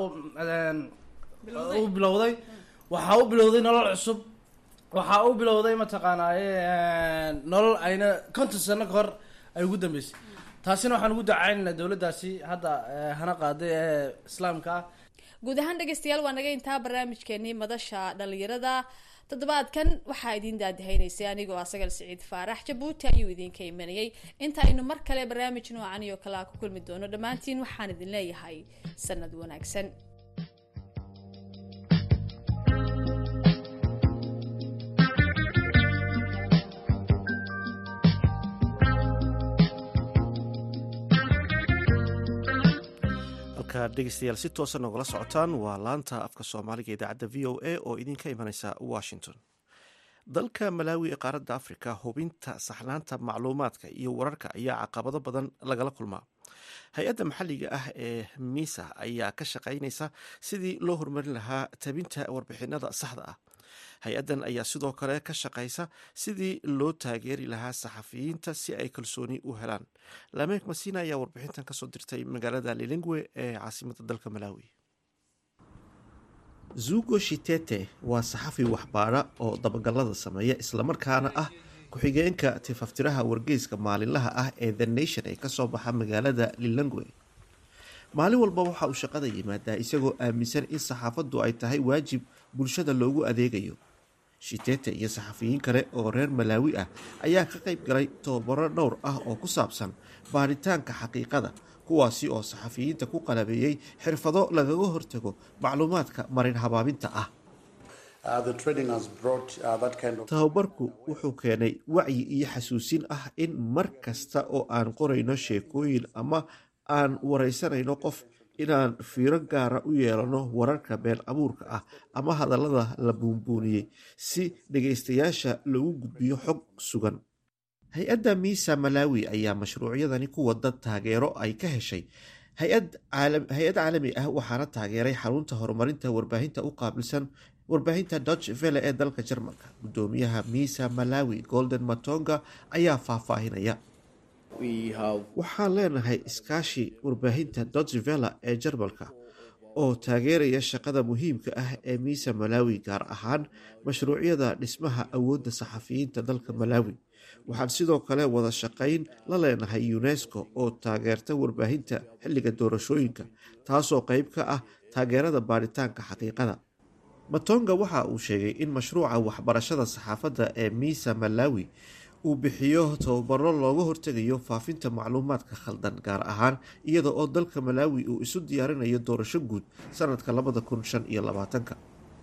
u bilowday waxa uu bilowday nolol cusub waxa uu bilowday mataqaanaa nolol ayna konton sano ka hor ay ugu dambeysay taasina waxaan ugu dacaynaynaa dawladdaasi hadda hana qaaday ee islaamka guud ahaan dhageystayaal waa naga intaa barnaamijkeenii madasha dhalinyarada toddobaadkan waxaa idin daadahaynaysay anigoo asagal Siciid Faarax Jabuuti ayuu idinka imanayay inta aynu mar kale barnaamij noocan iyo kala ku kulmi doono dhammaantiin waxaan idin leeyahay sanad wanaagsan dhegeystayaal si toosan nogala socotaan waa laanta afka soomaaliga idaacadda v o a oo idinka imanaysa washington dalka malaawi ee qaaradda afrika hubinta saxnaanta macluumaadka iyo wararka ayaa caqabado badan lagala kulmaa hay-adda maxalliga ah ee misa ayaa ka shaqaynaysa sidii loo horumarin lahaa tabinta warbixinada saxda ah hay-addan ayaa sidoo kale ka shaqaysa sidii loo taageeri lahaa saxafiyiinta si ay kalsooni u helaan lameek masina ayaa warbixintan kasoo dirtay magaalada lilingwe ee caasimada dalka malaawi zugo shitete waa saxafi waxbaara oo dabagalada sameeya islamarkaana ah ku-xigeenka tifaftiraha wargeyska maalinlaha ah ee the nation ee kasoo baxa magaalada lilingwe maalin walba waxa uu shaqada yimaadaa isagoo aaminsan in saxaafaddu ay tahay waajib bulshada loogu adeegayo shitete iyo saxafiyiin kale oo reer malaawi ah ayaa ka qayb galay tobabaro dhowr ah oo ku saabsan baaritaanka xaqiiqada kuwaasi oo saxafiyiinta ku qalabeeyey xirfado lagaga hortago macluumaadka marin habaabinta ah tababarku wuxuu keenay wacyi iyo xasuusin ah in mar kasta oo aan qorayno sheekooyin ama aan wareysanayno qof inaan fiiro gaara u yeelano wararka been abuurka ah ama hadallada la buunbuuniyey si dhegaystayaasha lagu gudbiyo xog sugan hay-adda misa malaawi ayaa mashruucyadani ku wada taageero ay ka heshay hay-ad caalami ah waxaana taageeray xarunta horumarinta warbaahinta u qaabilsan warbaahinta Deutsche Welle ee dalka Jarmalka. Gudoomiyaha Misa Malawi Golden Matonga ayaa faahfaahinaya. waxaan leenahay iskaashi warbaahinta Deutsche Welle ee Jarmalka oo taageeraya shaqada muhiimka ah ee Misa Malawi, gaar ahaan mashruucyada dhismaha awoodda saxafiyiinta dalka Malawi. waxaan sidoo kale wada shaqayn la leenahay UNESCO oo taageerta warbaahinta xilliga doorashooyinka, taasoo qayb ka ah taageerada baaritaanka xaqiiqada. Matonga waxa uu sheegay in mashruuca waxbarashada saxaafadda ee Misa Malawi uu bixiyo tababaro looga hortegayo faafinta macluumaadka khaldan, gaar ahaan iyada oo dalka Malawi uu isu diyaarinayo doorasho guud sanadka labada kun shan iyo labaatanka.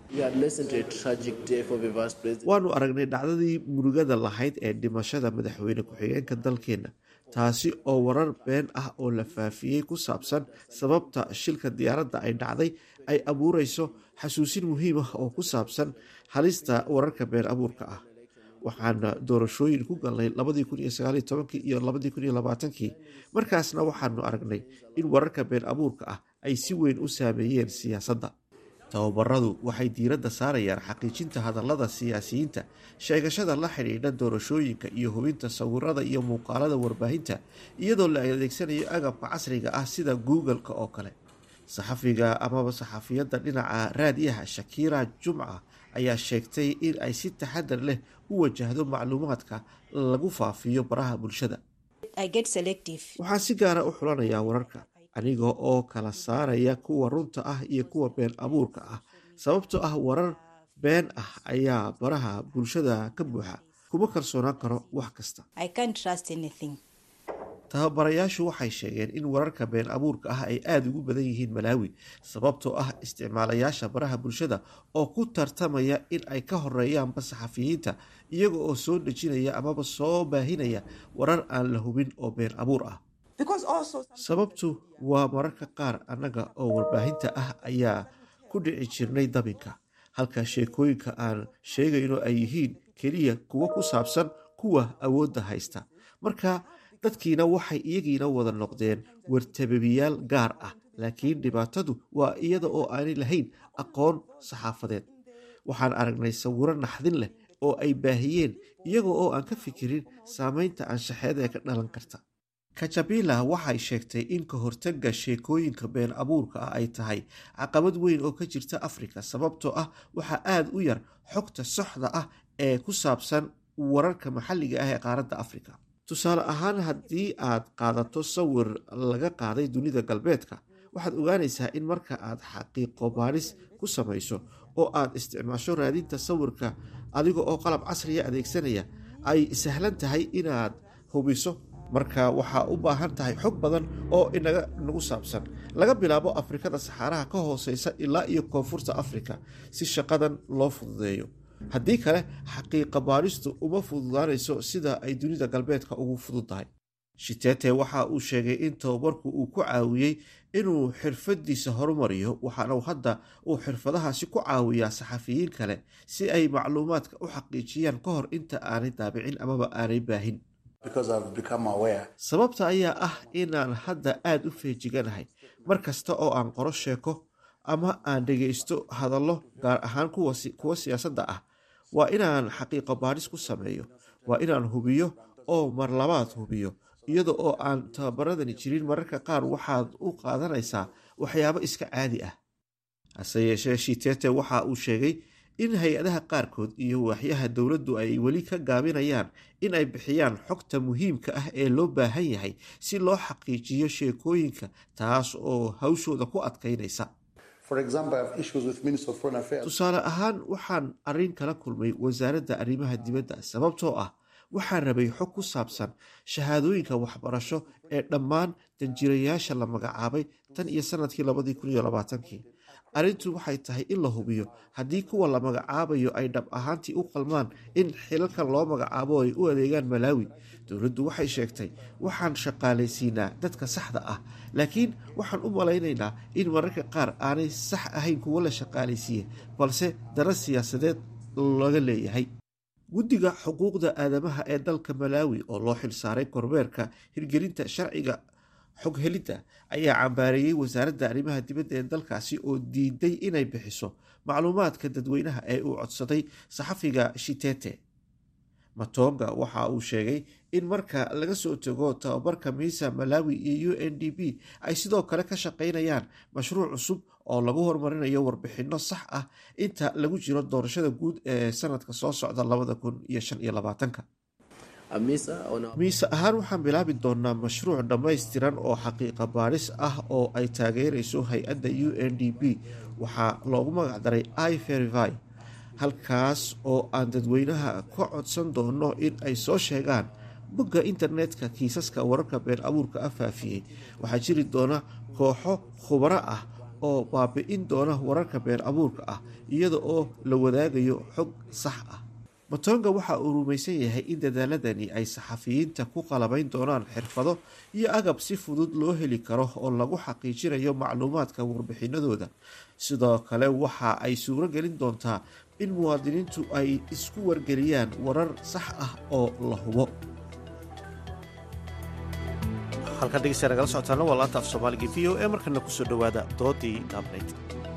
waanu aragnay dhacdadii murugada lahayd ee dhimashada madaxweyne ku-xigeenka dalkeena, taasi oo warar been ah oo la faafiyey ku saabsan sababta shilka diyaaradda ay dhacday ay abuureyso xasuusin muhiim ah oo ku saabsan halista wararka been abuurka ah. waxaana doorashooyin ku galnay labadii kun iyo sagaal iyo tobankii iyo labadii kun iyo labaatankii, markaasna waxaanu aragnay in wararka been abuurka ah ay si weyn u saameeyeen siyaasadda. tababaradu waxay diiradda saarayaan xaqiijinta hadallada siyaasiyiinta, sheegashada la xidhiidha doorashooyinka iyo hubinta sawirada iyo muuqaalada warbaahinta iyadoo la adeegsanayo agabka casriga ah sida Google-ka oo kale. saxafiga amaba saxafiyadda dhinaca raadiyaha Shakira Jumca ayaa sheegtay in ay si taxadar leh u wajahdo macluumaadka lagu faafiyo baraha bulshada. waxaan si gaara u xulanayaa wararka aniga oo kala saaraya kuwa runta ah iyo kuwa been abuurka ah, sababtoo ah warar been ah ayaa baraha bulshada ka buuxa, kuma kalsoonaan karo wax kasta. tababarayaashu waxay sheegeen in wararka been abuurka ah ay aada ugu badan yihiin Malawi, sababtoo ah isticmaalayaasha baraha bulshada oo ku tartamaya in ay ka horeeyaanba saxafiyiinta iyaga oo soo dejinaya amaba soo baahinaya warar aan la hubin oo been abuur ah. sababtu waa mararka qaar annaga oo warbaahinta ah ayaa ku dhici jirnay dabinka, halka sheekooyinka aan sheegayno ay yihiin keliya kuwa ku saabsan kuwa awoodda haysta. marka dadkiina waxay iyagiina wada noqdeen wartababiyaal gaar ah, laakiin dhibaatadu waa iyada oo aanay lahayn aqoon saxaafadeed. waxaan aragnay sawiro naxdin leh oo ay baahiyeen iyaga oo aan ka fikirin saameynta anshaxeed ee ka dhalan karta. Kajabila waxay sheegtay in ka hortagga sheekooyinka been abuurka ah ay tahay caqabad weyn oo ka jirta Afrika, sababtoo ah waxaa aada u yar xogta saxda ah ee ku saabsan wararka maxalliga ah ee qaaradda Afrika. tusaale ahaan, haddii aad qaadato sawir laga qaaday dunida galbeedka, waxaad ogaanaysaa in marka aad xaqiiqo baaris ku samayso oo aad isticmaasho raadinta sawirka adiga oo qalab casriya adeegsanaya, ay sahlan tahay inaad hubiso. marka waxaa u baahan tahay xog badan oo inaga nagu saabsan, laga bilaabo Afrikada saxaaraha ka hooseysa ilaa iyo koonfurta Afrika, si shaqadan loo fududeeyo. haddii kale xaqiiqa baaristu uma fududaanayso sida ay dunida galbeedka ugu fududahay. Shitete waxa uu sheegay in tababarku uu ku caawiyey inuu xirfadiisa horumariyo, waxaana hadda uu xirfadahaasi ku caawiyaa saxafiyiin kale si ay macluumaadka u xaqiijiyaan ka hor inta aanay daabicin amaba aanay baahin. sababta ayaa ah inaan hadda aada u feejiganahay mar kasta oo aan qoro sheeko ama aan dhegaysto hadallo, gaar ahaan kuwa siyaasadda ah. waa inaan xaqiiqo baadhis ku sameeyo, waa inaan hubiyo oo mar labaad hubiyo. iyada oo aan tababaradani jirin, mararka qaar waxaad u qaadanaysaa waxyaabo iska caadi ah. hase yeeshee, Shitete waxa uu sheegay in hay-adaha qaarkood iyo waaxyaha dowladdu ay weli ka gaabinayaan in ay bixiyaan xogta muhiimka ah ee loo baahan yahay si loo xaqiijiyo sheekooyinka, taas oo hawshooda ku adkaynaysa. tusaale ahaan, waxaan arrin kala kulmay wasaaradda arrimaha dibadda, sababtoo ah waxaan rabay xog ku saabsan shahaadooyinka waxbarasho ee dhammaan danjirayaasha la magacaabay tan iyo sanadkii labadii kun iyo labaatankii. arrintu waxay tahay in la hubiyo haddii kuwa la magacaabayo ay dhab ahaantii u qalmaan in xilalkan loo magacaabo ay u adeegaan Malawi. dowladdu waxay sheegtay waxaan shaqaalaysiinaa dadka saxda ah, laakiin waxaan u malaynaynaa in mararka qaar aanay sax ahayn kuwa la shaqaalaysiiye, balse dana siyaasadeed laga leeyahay. guddiga xuquuqda aadamaha ee dalka Malawi oo loo xilsaaray kormeerka hirgelinta sharciga xog helidda ayaa cambaareeyey wasaaradda arrimaha dibadda ee dalkaasi oo diiday inay bixiso macluumaadka dadweynaha ee uu codsaday saxafiga Shitete. Matonga waxa uu sheegay in marka laga soo tago tababarka Misa Malawi iyo U N D P ay sidoo kale ka shaqaynayaan mashruuc cusub oo lagu horumarinayo warbixino sax ah inta lagu jiro doorashada guud ee sanadka soo socda labada kun iyo shan iyo labaatanka. miisa ahaan waxaan bilaabi doonaa mashruuc dhammaystiran oo xaqiiqa baaris ah oo ay taageerayso hay-adda U N D P waxaa loogu magacdaray I Verify, halkaas oo aan dadweynaha ka codsan doono in ay soo sheegaan bogga internetka kiisaska wararka been abuurka ah faafiyey. waxaa jiri doona kooxo khubaro ah oo baabi'in doona wararka been abuurka ah iyada oo la wadaagayo xog sax ah. Matonga waxa uu rumaysan yahay in dadaaladani ay saxafiyiinta ku qalabayn doonaan xirfado iyo agab si fudud loo heli karo oo lagu xaqiijinayo macluumaadka warbixinadooda. sidoo kale waxa ay suuro gelin doontaa in muwaadiniintu ay isku wargeliyaan warar sax ah oo la hubo. halkan dhegeystayaal nagala socotaana waa laanta af soomaaliga v o a markana kusoo dhowaada doodii gaabnayd.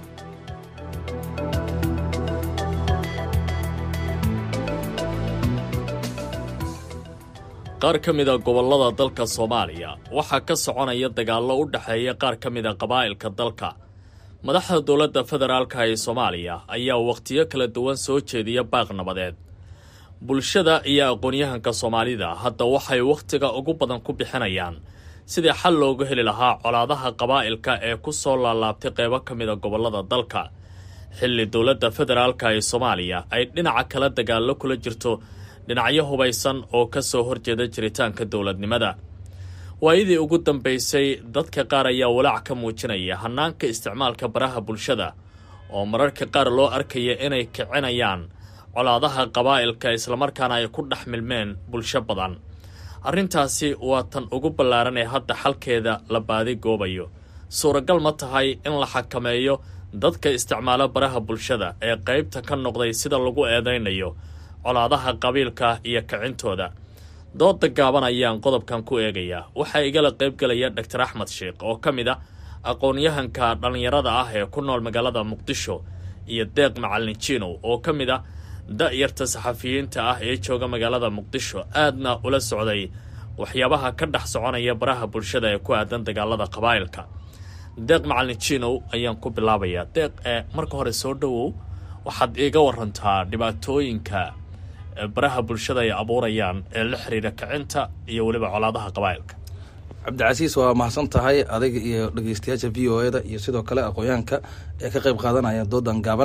qaar ka mida gobollada dalka Soomaaliya waxaa ka soconaya dagaallo u dhaxeeya qaar ka mida qabaa'ilka dalka. madaxda dowladda federaalka ee Soomaaliya ayaa waqtiyo kala duwan soo jeediya baaq nabadeed. bulshada iyo aqoon-yahanka Soomaalida hadda waxay waqtiga ugu badan ku bixinayaan sidii xal loogu heli lahaa colaadaha qabaa'ilka ee ku soo laalaabtay qaybo ka mida gobollada dalka, xilli dowladda federaalka ee Soomaaliya ay dhinaca kala dagaallo kula jirto dhinacyo hubaysan oo ka soo horjeeda jiritaanka dowladnimada. waayadii ugu dambaysay dadka qaar ayaa walaac ka muujinaya hannaanka isticmaalka baraha bulshada oo mararka qaar loo arkaya inay kicinayaan colaadaha qabaa'ilka islamarkaana ay ku dhex milmeen bulsho badan. arrintaasi waa tan ugu ballaaran ee hadda xalkeeda la baadi goobayo. suuragal ma tahay in la xakameeyo dadka isticmaala baraha bulshada ee qaybta ka noqday sida lagu eedaynayo colaadaha qabiilka iyo kicintooda? dooda gaaban ayaan qodobkan ku eegayaa. waxaa igala qaybgalaya doctor Axmed Sheekh oo ka mid ah aqoon-yahanka dhallinyarada ah ee ku nool magaalada Muqdisho, iyo Deeq Macalin Jiinow oo ka mid ah da'yarta saxafiyiinta ah ee jooga magaalada Muqdisho aadna ula socday waxyaabaha ka dhex soconaya baraha bulshada ee ku aadan dagaalada qabaa'ilka. Deeq Macalin Jiinow ayaan ku bilaabayaa. Deeq, ee marka hore soo dhawow, waxaad iiga warantaa dhibaatooyinka baraha bulshada ay abuurayaan ee la xiriira kicinta iyo weliba colaadaha qabaa'ilka. cabdicasiis waa mahadsan tahay adiga iyo dhegeystayaasha v o eda iyo sidoo kale aqoonyahanka ee ka qayb qaadanaya doodan gaaban.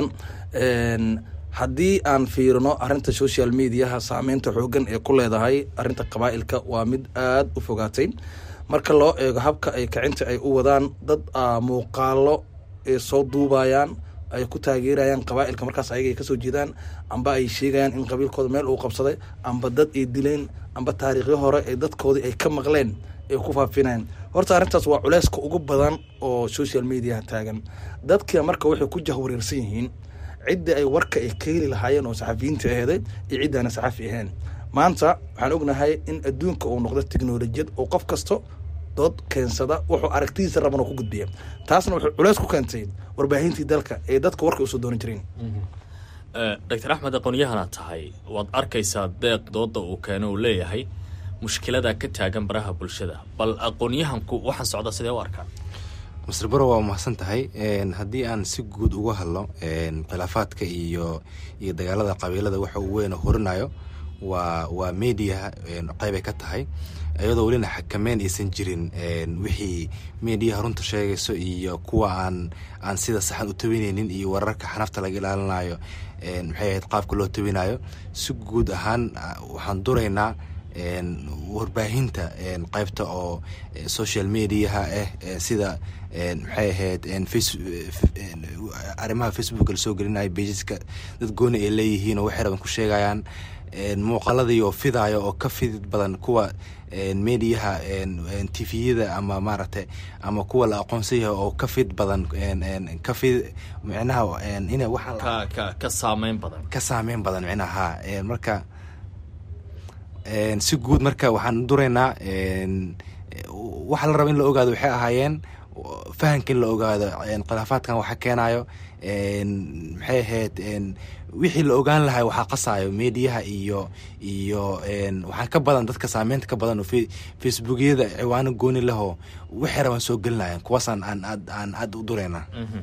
haddii aan fiirino arrinta social mediaha saameynta xoogan ee ku leedahay arrinta qabaa'ilka waa mid aada u fogaatay marka loo eego habka ay kicinta ay u wadaan. dad muuqaalo ay soo duubayaan ay ku taageerayaan qabaa'ilka markaas ayaga ay kasoo jeedaan, amba ay sheegayaan in qabiilkooda meel uu qabsaday, amba dad ay dileen, amba taariikhyo hore ee dadkoodii ay ka maqleen ay ku faafinayaan. horta arrintaas waa culeyska ugu badan oo social mediaha taagan. dadka marka waxay ku jahwareersan yihiin cidda ay warka ay ka heli lahaayeen oo saxafiyiinta aheeday iyo ciddaana saxafi ahayn. maanta waxaan ognahay in adduunka uu noqdo teknolojiyad oo qof kasto dood keensada wuxuu aragtidiisa raban oo ku gudbiya. taasna wuxuu culeys ku keentay warbaahintii dalka ee dadka warka usoo doonan jireen. doctor Axmed, aqoon-yahana tahay, waad arkaysaa Deeq dooda uu keeno uu leeyahay mushkilada ka taagan baraha bulshada, bal aqoon-yahanku waxaan socda sidee u arkaa? mister Baro waa mahadsan tahay. haddii aan si guud uga hadlo khilaafaadka iyo iyo dagaalada qabiilada waxa uu weyn horinayo waa waa mediaha qaybay ka tahay, iyadoo welina xakameyn aysan jirin wixii mediaha runta sheegayso iyo kuwa aan aan sida saxan u tawinaynin iyo wararka xanafta laga ilaalinayo maxay ahayd qaabka loo tawinayo. si guud ahaan waxaan duraynaa warbaahinta qaybta oo social mediaha ah sida maxay ahayd arrimaha Facebook la soo gelinayo, pageska dad gooni ay leeyihiin oo waxay raban ku sheegayaan, muuqaaladii oo fidayo oo ka fidid badan kuwa mediaha tviyada ama maaragtay ama kuwa la aqoonsan yahay oo ka fid badan ka fid micnaha ina waxa ka ka saameyn badan ka saameyn badan micnaha marka si guud marka waxaan duraynaa waxa la raba in la ogaado waxay ahaayeen fahanka in la ogaado khilaafaadkan waxa keenayo maxay ahayd wixii la ogaan lahay waxaa qasaayo mediaha iyo iyo waxaa ka badan dadka saameynta ka badan oo facebookyada ciwaano gooni lehoo waxay rabaan soo gelinayaan kuwaasaan aan aad aan aad u dureynaa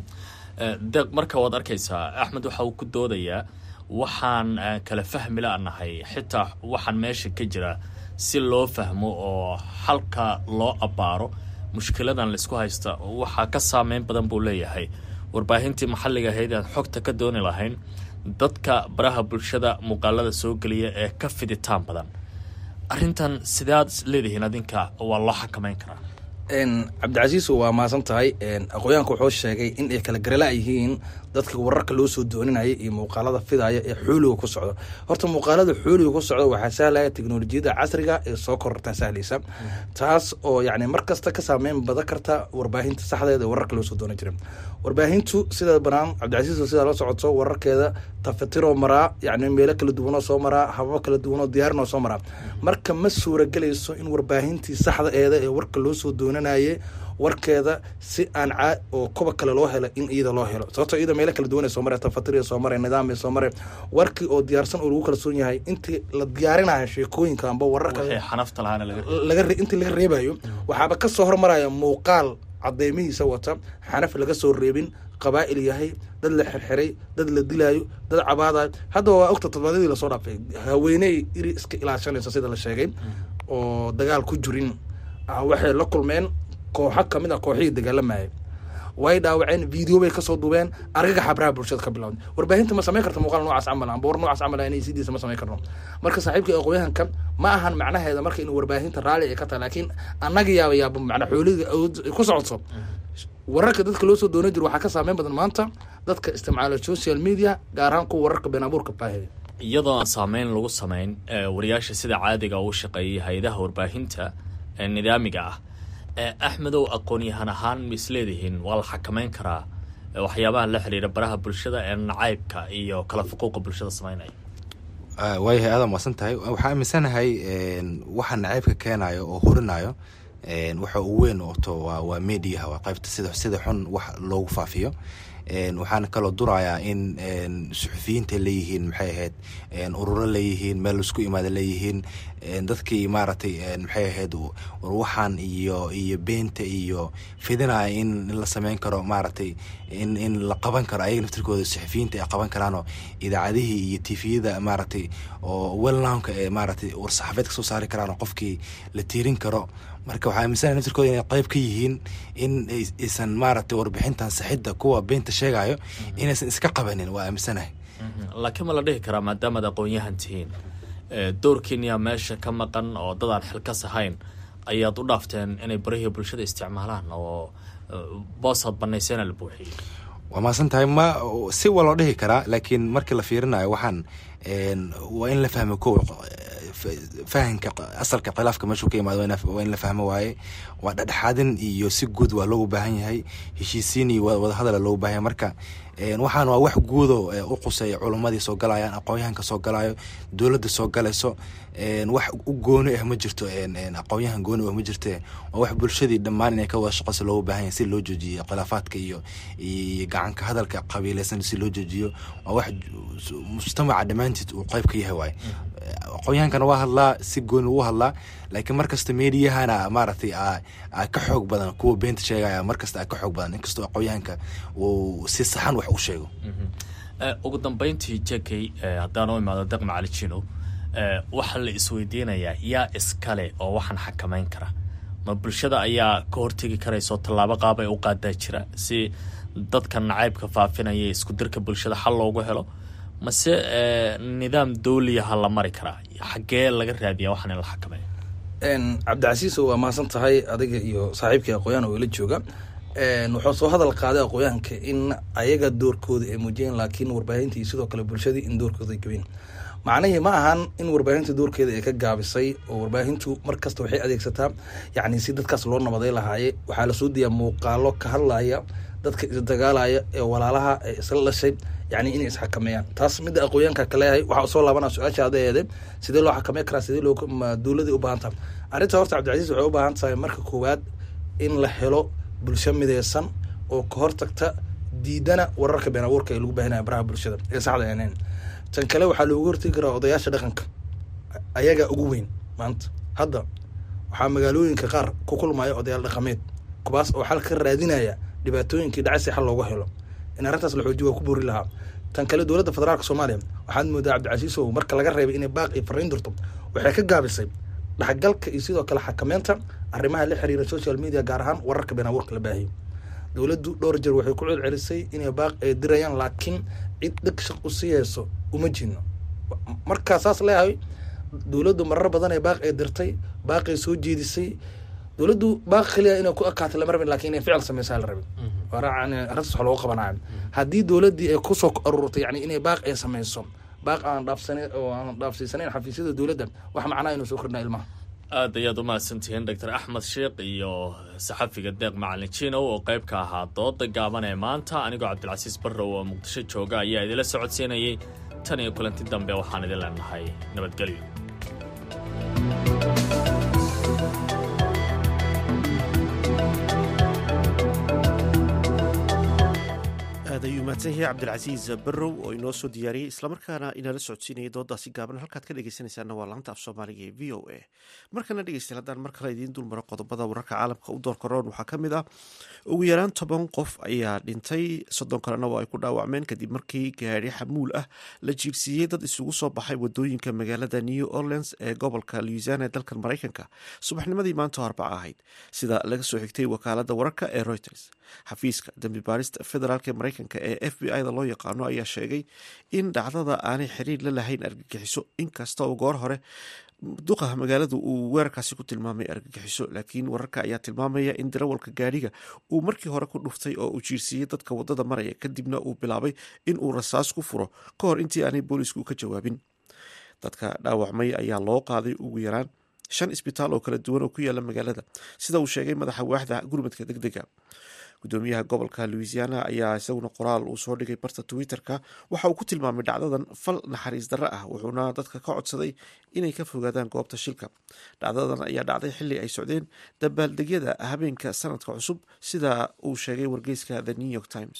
deeq marka waad arkaysaa axmed waxa uu ku doodayaa waxaan kala fahmi la-nahay xitaa waxaan meesha ka jira si loo fahmo oo halka loo abbaaro mushkiladan laisku haysta waxaa ka saameyn badan buu leeyahay warbaahintii maxalliga ahayd aan xogta ka dooni lahayn dadka baraha bulshada muuqaalada soo geliya ee ka fiditaan badan arrintan sidaad leedihiin adinka waa loo xakameyn karaa cabdicasiis waa mahadsan tahay aqoonyahanka wuxuu sheegay in ay kala garala yihiin dadka wararka loo soo dooninaya iyo muuqaalada fidaya ee xooliga ku socdo. Horta muuqaalada xooliga ku socdo waxaa sahlaya teknolojiyada casriga ee soo kororta sahlaysa taas oo yacni markasta ka saameyn badan karta warbaahinta saxdeeda ee wararka loo soo doonin jiray. Warbaahintu sida banaan cabdicasiis sida la socoto wararkeeda tafatiro maraa yacni meelo kala duwan oo soo maraa habab kala duwan oo diyaarno soo maraa marka ma suuragelayso in warbaahintii saxdeeda ee warka loo soo doonanaye warkeeda si aan caad oo koba kale loo helo in iyada loo helo sababtoo iyada meelo kala duwan ee soo maray tafatiriya soo maray nidaam ee soo maray warkii oo diyaarsan oo lagu kala soon yahay intii la diyaarinayo sheekooyinka amba wararka waxay xanafta lahaana laga laga intii laga reebayo waxaaba ka soo hormaraya muuqaal cadeemihiisa wata xanaf laga soo reebin qabaa'il yahay dad la xirxiray dad la dilaayo dad cabaadayo hadda waa ogta toddobaadadii lasoo dhaafay haweeney iri iska ilaashanaysa sida la sheegay oo dagaal ku jirin waxay la kulmeen kooxa kamid ah kooxihii dagaalamaya way dhaawaceen video bay kasoo duubeen argaga xabraha bulshada ka bilowday warbaahinta ma samayn karta muuqaal noocaas camal ah boor noocaas camal ah inay sidiisa ma samayn karno marka saaxiibkii aqoonyahanka ma ahan macnaheeda marka in warbaahinta raali ay ka tahay laakiin annaga yaaba yaaba macna xooliga ku socoto wararka dadka loo soo doonan jiro waxaa ka saameyn badan maanta dadka isticmaala social media gaar ahaan kuwa wararka been abuurka baahaya iyadoo aan saameyn lagu samayn wariyaasha sida caadiga u shaqeeyay hay'adaha warbaahinta ee nidaamiga ah axmedow aqoon-yahan ahaan ma isleedihiin waa la xakameyn karaa waxyaabaha la xiriira baraha bulshada ee nacaybka iyo kala fuquuqa bulshada sameynaya waayahay aada maasan tahay waxaa aaminsanahay waxa nacaybka keenayo oo horinayo waxa uu weyn oto waa waa mediaha waa qaybta sida sida xun wax loogu faafiyo waxaana kaloo durayaa in suxufiyiinta leeyihiin maxay ahayd ururo leeyihiin meel isku imaada leeyihiin dadkii maaragtay maxay ahayd waxaan iyo iyo beenta iyo fidinaya in la sameyn karo maaragtay in in la qaban karo ayaga naftirkooda suxufiyiinta ay qaban karaanoo idaacadihii iyo tifiyada maaragtay oo welnownka ee maaragtay war-saxaafeed ka soo saari karaanoo qofkii la tiirin karo marka waxaa aaminsanaya naftirkooda inay qayb ka yihiin in aysan maaragtay warbixintan saxidda kuwa beenta sheegayo inaysan iska qabanin waa aaminsanahay laakiin ma la dhihi karaa maadaamaad aqoon-yahan tihiin doorkiiniyaa meesha ka maqan oo dadaan xilkas ahayn ayaad u dhaafteen inay barihii bulshada isticmaalaan oo boosaad banayseena la buuxiyey waa maasan tahay ma si waa loo dhihi karaa laakiin markii la fiirinayo waxaan waa in la fahmo ko fahanka asalka khilaafka meeshuu ka imaado waa in la fahmo waaye waa dhexdhexaadin iyo si guud waa loogu baahan yahay heshiisiin iyo wadahadala loogu baahan yahay marka waxaan waa wax guudo u quseeya culimmadii soo galayaan aqoon-yahanka soo galayo dowladda soo galayso wax u gooni ah ma jirto aqoon-yahan gooni ah ma jirte waa wax bulshadii dhammaan inay ka wada shaqeyso loogu baahan yahay si loo joojiyo khilaafaadka iyo iyo gacanka hadalka qabiilaysan si loo joojiyo waa wax mujtamaca dhammaantied uu qayb ka yahay waaye aqoon-yahankana waa hadlaa si gooni uu hadlaa laakiin markasta meediyahana maaragtay a ka xoog badan kuwa beenta sheegaya markasta a ka xoog badan inkastoo aqoon-yahanka uu si saxan wax u sheego ugu dambeyntii jekey haddaan u imaado deq macali jino waxaa la isweydiinayaa yaa iskale oo waxaan xakameyn kara ma bulshada ayaa ka hortegi karayso tallaabo qaab ay u qaadaa jira si dadka nacaybka faafinaya isku dirka bulshada xal loogu helo mase nidaam dawliyaha la mari karaa xaggee laga raadiyaa waxaan in la xakameeyo cabdicasiis waa mahadsan tahay adiga iyo saaxiibkii aqoon-yahan oo ila jooga wuxuu soo hadal qaaday aqoon-yahanka in ayaga doorkooda ay muujiyeen laakiin warbaahinta iyo sidoo kale bulshadii in doorkooda ay gabeen macnihii ma ahan in warbaahinta doorkeeda ay ka gaabisay oo warbaahintu mar kasta waxay adeegsataa yacni si dadkaas loo nabaday lahaaye waxaa lasoo diyaa muuqaalo ka hadlaya dadka isdagaalaya ee walaalaha ee isla dhashay yani inay isxakameeyaan. taas midda aqooyaanka kaleeyahay waxaa usoo laabanaa su-aasha adeeede sidee loo xakameyn karaa, sidee loo dowladii u baahan tahay arrinta. horta cabdicasiis waxay u baahan tahay marka koowaad in la helo bulsho mideysan oo ka hortagta diidana wararka been abuurka ee lagu baahinaya baraha bulshada ee saxda ahayn. tan kale waxaa loogu hortegi karaa odayaasha dhaqanka, ayaga ugu weyn maanta. hadda waxaa magaalooyinka qaar ku kulmaya odayaal dhaqameed kuwaas oo xal ka raadinaya dhibaatooyinkii dhacay si xal looga helo. in arrintaas la xoojiyo waa ku boori lahaa. tan kale dowladda federaalka soomaaliya waxaad moodaa cabdicasiis oo marka laga reebay inay baaq iyo fariin dirto waxay ka gaabisay dhexgalka iyo sidoo kale xakameynta arrimaha la xiriira social media, gaar ahaan wararka been abuurka la baahiyo. dowladdu dhowr jeer waxay ku celcelisay inay baaq ay dirayaan, laakiin cid dheg shaq u siiyeyso uma jirno. markaa saas leeyahay dowladdu marar badan ay baaq ay dirtay, baaqay soo jeedisay. dowladdu baaq kaliya inay ku akaato lama rabin, laakiin inay ficil sameysaa la rabin. arrintaas wax looga qabanayo haddii dowladdii ay kusoo aruurtay yani inay baaq ay sameyso, baaq aan dhaafsaneyn oo aan dhaafsiisanayn xafiisyada dowladda, wax macnaa inuu soo kordhinaa ilmaha. aad ayaad u mahadsantihiin doctor axmed sheekh iyo saxafiga deeq macalin jinow oo qayb ka ahaa dooda gaaban ee maanta. anigoo cabdilcasiis barrow oo muqdisho jooga ayaa idila socodsiinayay. tan iyo kulanti dambe waxaan idin leenahay nabadgelyo. aad ayuu mahadsan yahay cabdilcasiis barrow oo inoo soo diyaariyey islamarkaana inala socodsiinayay doodaasi gaaban. halkaad ka dhegeysanaysaana waa laanta af soomaaliga ee v o a. markana dhegeystayaal haddaan mar kale idiin dulmaro qodobada wararka caalamka u doorka roon waxaa ka mid ah ugu yaraan toban qof ayaa dhintay, soddon kalena waa ay ku dhaawacmeen kadib markii gaari xamuul ah la jiirsiiyey dad isugu soo baxay wadooyinka magaalada new orleans ee gobolka louisiana ee dalkan maraykanka subaxnimadii maanta oo arbaca ahayd, sida laga soo xigtay wakaalada wararka ee reuters. xafiiska dambi baarista federaalk ee maraykanka ee f b i da loo yaqaano ayaa sheegay in dhacdada aanay xiriir la lahayn argagixiso, inkasta oo goor hore duqa magaaladu uu weerarkaasi ku tilmaamay argagixiso. laakiin wararka ayaa tilmaamaya in darawalka gaadhiga uu markii hore ku dhuftay oo uu jiirsiiyey dadka wadada maraya, kadibna uu bilaabay in uu rasaas ku furo ka hor intii aanay boolisku ka jawaabin. dadka dhaawacmay ayaa loo qaaday ugu yaraan shan isbitaal oo kala duwan oo ku yaala magaalada, sida uu sheegay madaxa waaxda gurmadka deg dega. gudoomiyaha gobolka louisiana ayaa isaguna qoraal uu soo dhigay barta twitter-ka waxa uu ku tilmaamay dhacdadan fal naxariis darre ah, wuxuuna dadka ka codsaday inay ka fogaadaan goobta shilka. dhacdadan ayaa dhacday xilli ay socdeen dabaaldegyada habeenka sanadka cusub, sida uu sheegay wargeyska the new york times.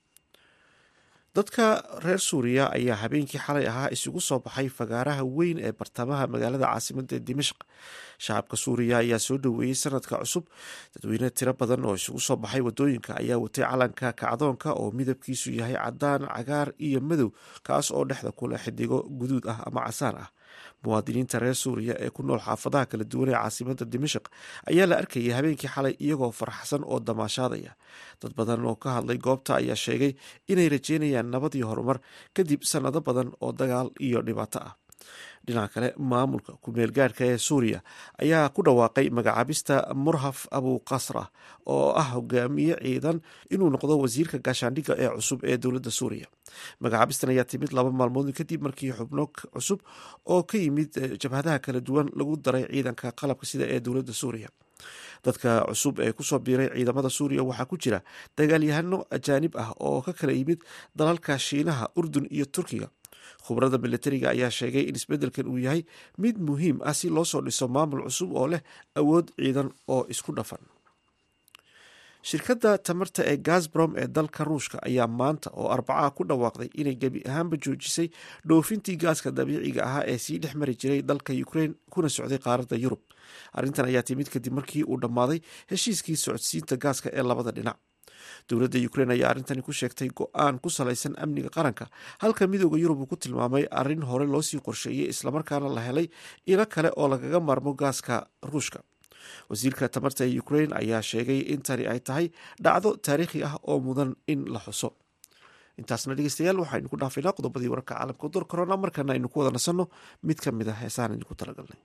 dadka reer suuriya ayaa habeenkii xalay ahaa isugu soo baxay fagaaraha weyn ee bartamaha magaalada caasimada ee dimashq. shacabka suuriya ayaa soo dhoweeyey sanadka cusub. dadweyne tiro badan oo isugu soo baxay wadooyinka ayaa watay calanka kacdoonka oo midabkiisu yahay cadaan, cagaar iyo madow, kaas oo dhexda kule xidigo guduud ah ama casaan ah. muwaadiniinta reer suuriya ee ku nool xaafadaha kala duwan ee caasimada dimashq ayaa la arkayay habeenkii xalay iyagoo faraxsan oo damaashaadaya. dad badan oo ka hadlay goobta ayaa sheegay inay rajeynayaan nabad iyo horumar kadib sanado badan oo dagaal iyo dhibaato ah. dhinaca kale, maamulka ku-meel gaadhka ee suuriya ayaa ku dhawaaqay magacaabista murhaf abuqasra oo ah hogaamiye ciidan inuu noqdo wasiirka gaashaandhigga ee cusub ee dowladda suuriya. magacaabistan ayaa timid laba maalmood kadib markii xubno cusub oo ka yimid jabhadaha kala duwan lagu daray ciidanka qalabka sida ee dowladda suuriya. dadka cusub ee kusoo biiray ciidamada suuriya waxaa ku jira dagaalyahano ajaanib ah oo ka kala yimid dalalka shiinaha, urdun iyo turkiga. khubarada militariga ayaa sheegay in isbeddelkan uu yahay mid muhiim ah si loo soo dhiso maamul cusub oo leh awood ciidan oo isku dhafan. shirkadda tamarta ee gazbrom ee dalka ruushka ayaa maanta oo arbacaha ku dhawaaqday inay gebi ahaanba joojisay dhoofintii gaaska dabiiciga ahaa ee sii dhex mari jiray dalka ukraine kuna socday qaaradda yurub. arrintan ayaa timid kadib markii uu dhammaaday heshiiskii socodsiinta gaaska ee labada dhinac. dowladda ukraine ayaa arrintani ku sheegtay go-aan ku salaysan amniga qaranka, halka midooda yurub uu ku tilmaamay arrin hore loosii qorsheeyey islamarkaana la helay ilo kale oo lagaga maarmo gaaska ruushka. wasiirka tamarta ee ukraine ayaa sheegay in tani ay tahay dhacdo taariikhi ah oo mudan in la xuso. intaasna dhegeystayaal waxaynu ku dhaafaynaa qodobadii wararka caalamka dor corona, markana aynu ku wada nasanno mid ka mid ah heesahan idinku talagalnay.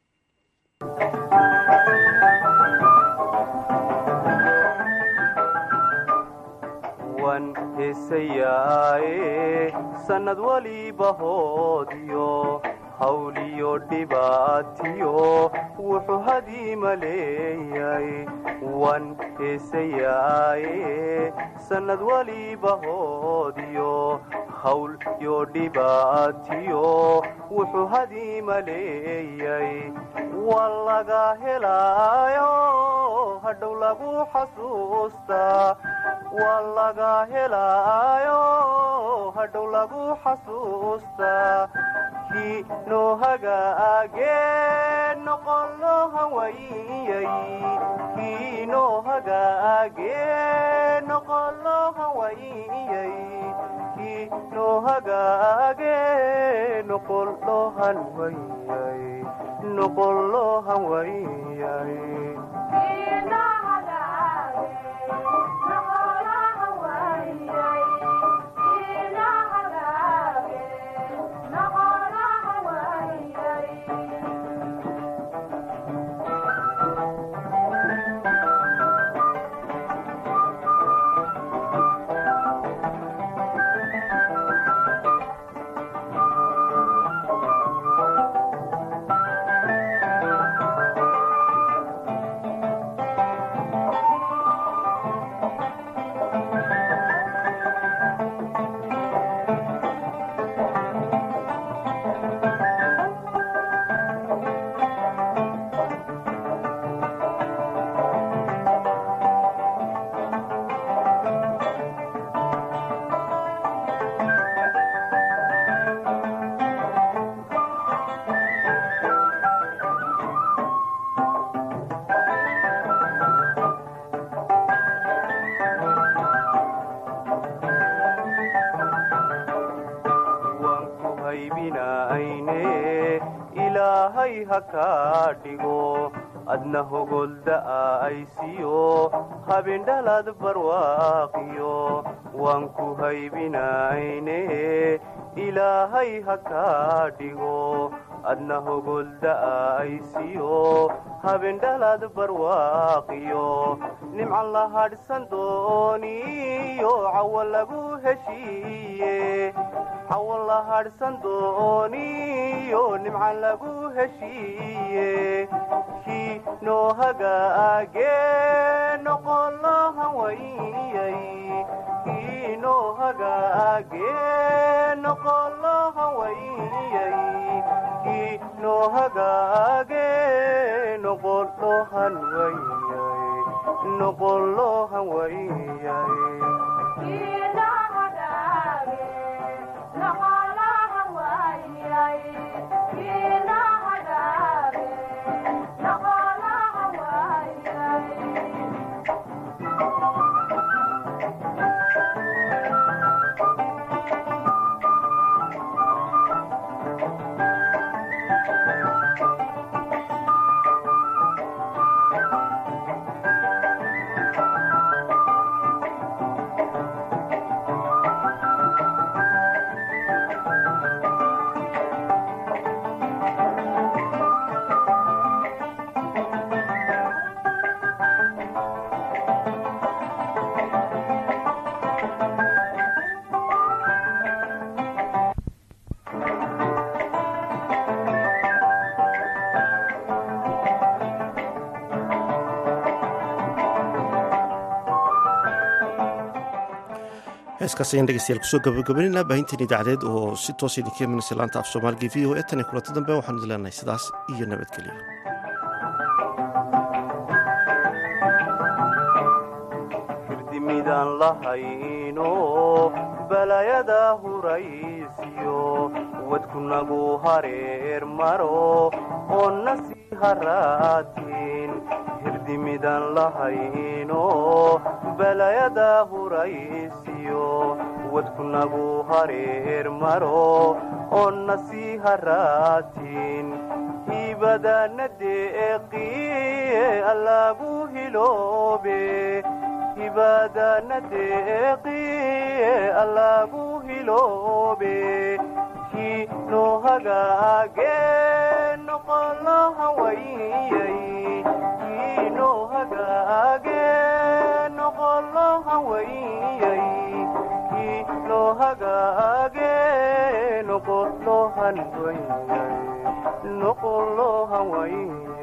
heesayaaye sanad waliba hoodiyo hawliyo dhibaatiyo wuxuu hadiima leeyay wan heesayaaye sannad waliba hoodiyo hawl yo dhibaatiyo wuxuu hadiima leeyay waa laga helaayo hadhow lagu xasuustaa waa laga helaayo hadhow lagu xasuustaa kii noo hagaagee noqon loo hawayay kii noo hagaagee noqon loo hawayay kii noo hagaagee noqon loo hanwayay noqon loo hanwayay dhigo adna hogolda'aysiyo habendhalad barwaaqiyo waan ku haybinayne ilaahay ha kaa dhigo adna hogolda'aysiyo habendhalad barwaaqiyo nimcan la hadhsan dooniyo cawa lagu heshiiye cawa la hadhsan dooniyo nimcan lagu heshiiye kii noo hagaagee noqon loo hawayay kii noo hagaagee noqon loo hawayay kii noo hagaagee noqon loo hanwayay noqon loo hanwayay heeskaas ayaan dhegeystayaal kusoo gabagabaynayna baahinteen idaacadeed oo si toos idinka imanaysa laanta af soomaaliga v o e tan iyo kulanti dambe waxaanu idin leenahay sidaas iyo nabadgelyo hirdimidaan lahayno balayada huraysiyo wadkunagu hareer maro oo nasii haraatiin hirdimidaan lahayno balayada huraysiyo wadkunagu hareer maro oo nasii haraatiin hibadana deeqiye allagu hiloobe hibadana deeqiye allagu hiloobe kii noo hagaagee noqon loo hawayay kii noo hagaagee noqon loo hawayay kii loo hagaage noqo loo hanwayne noqo loo hanwayne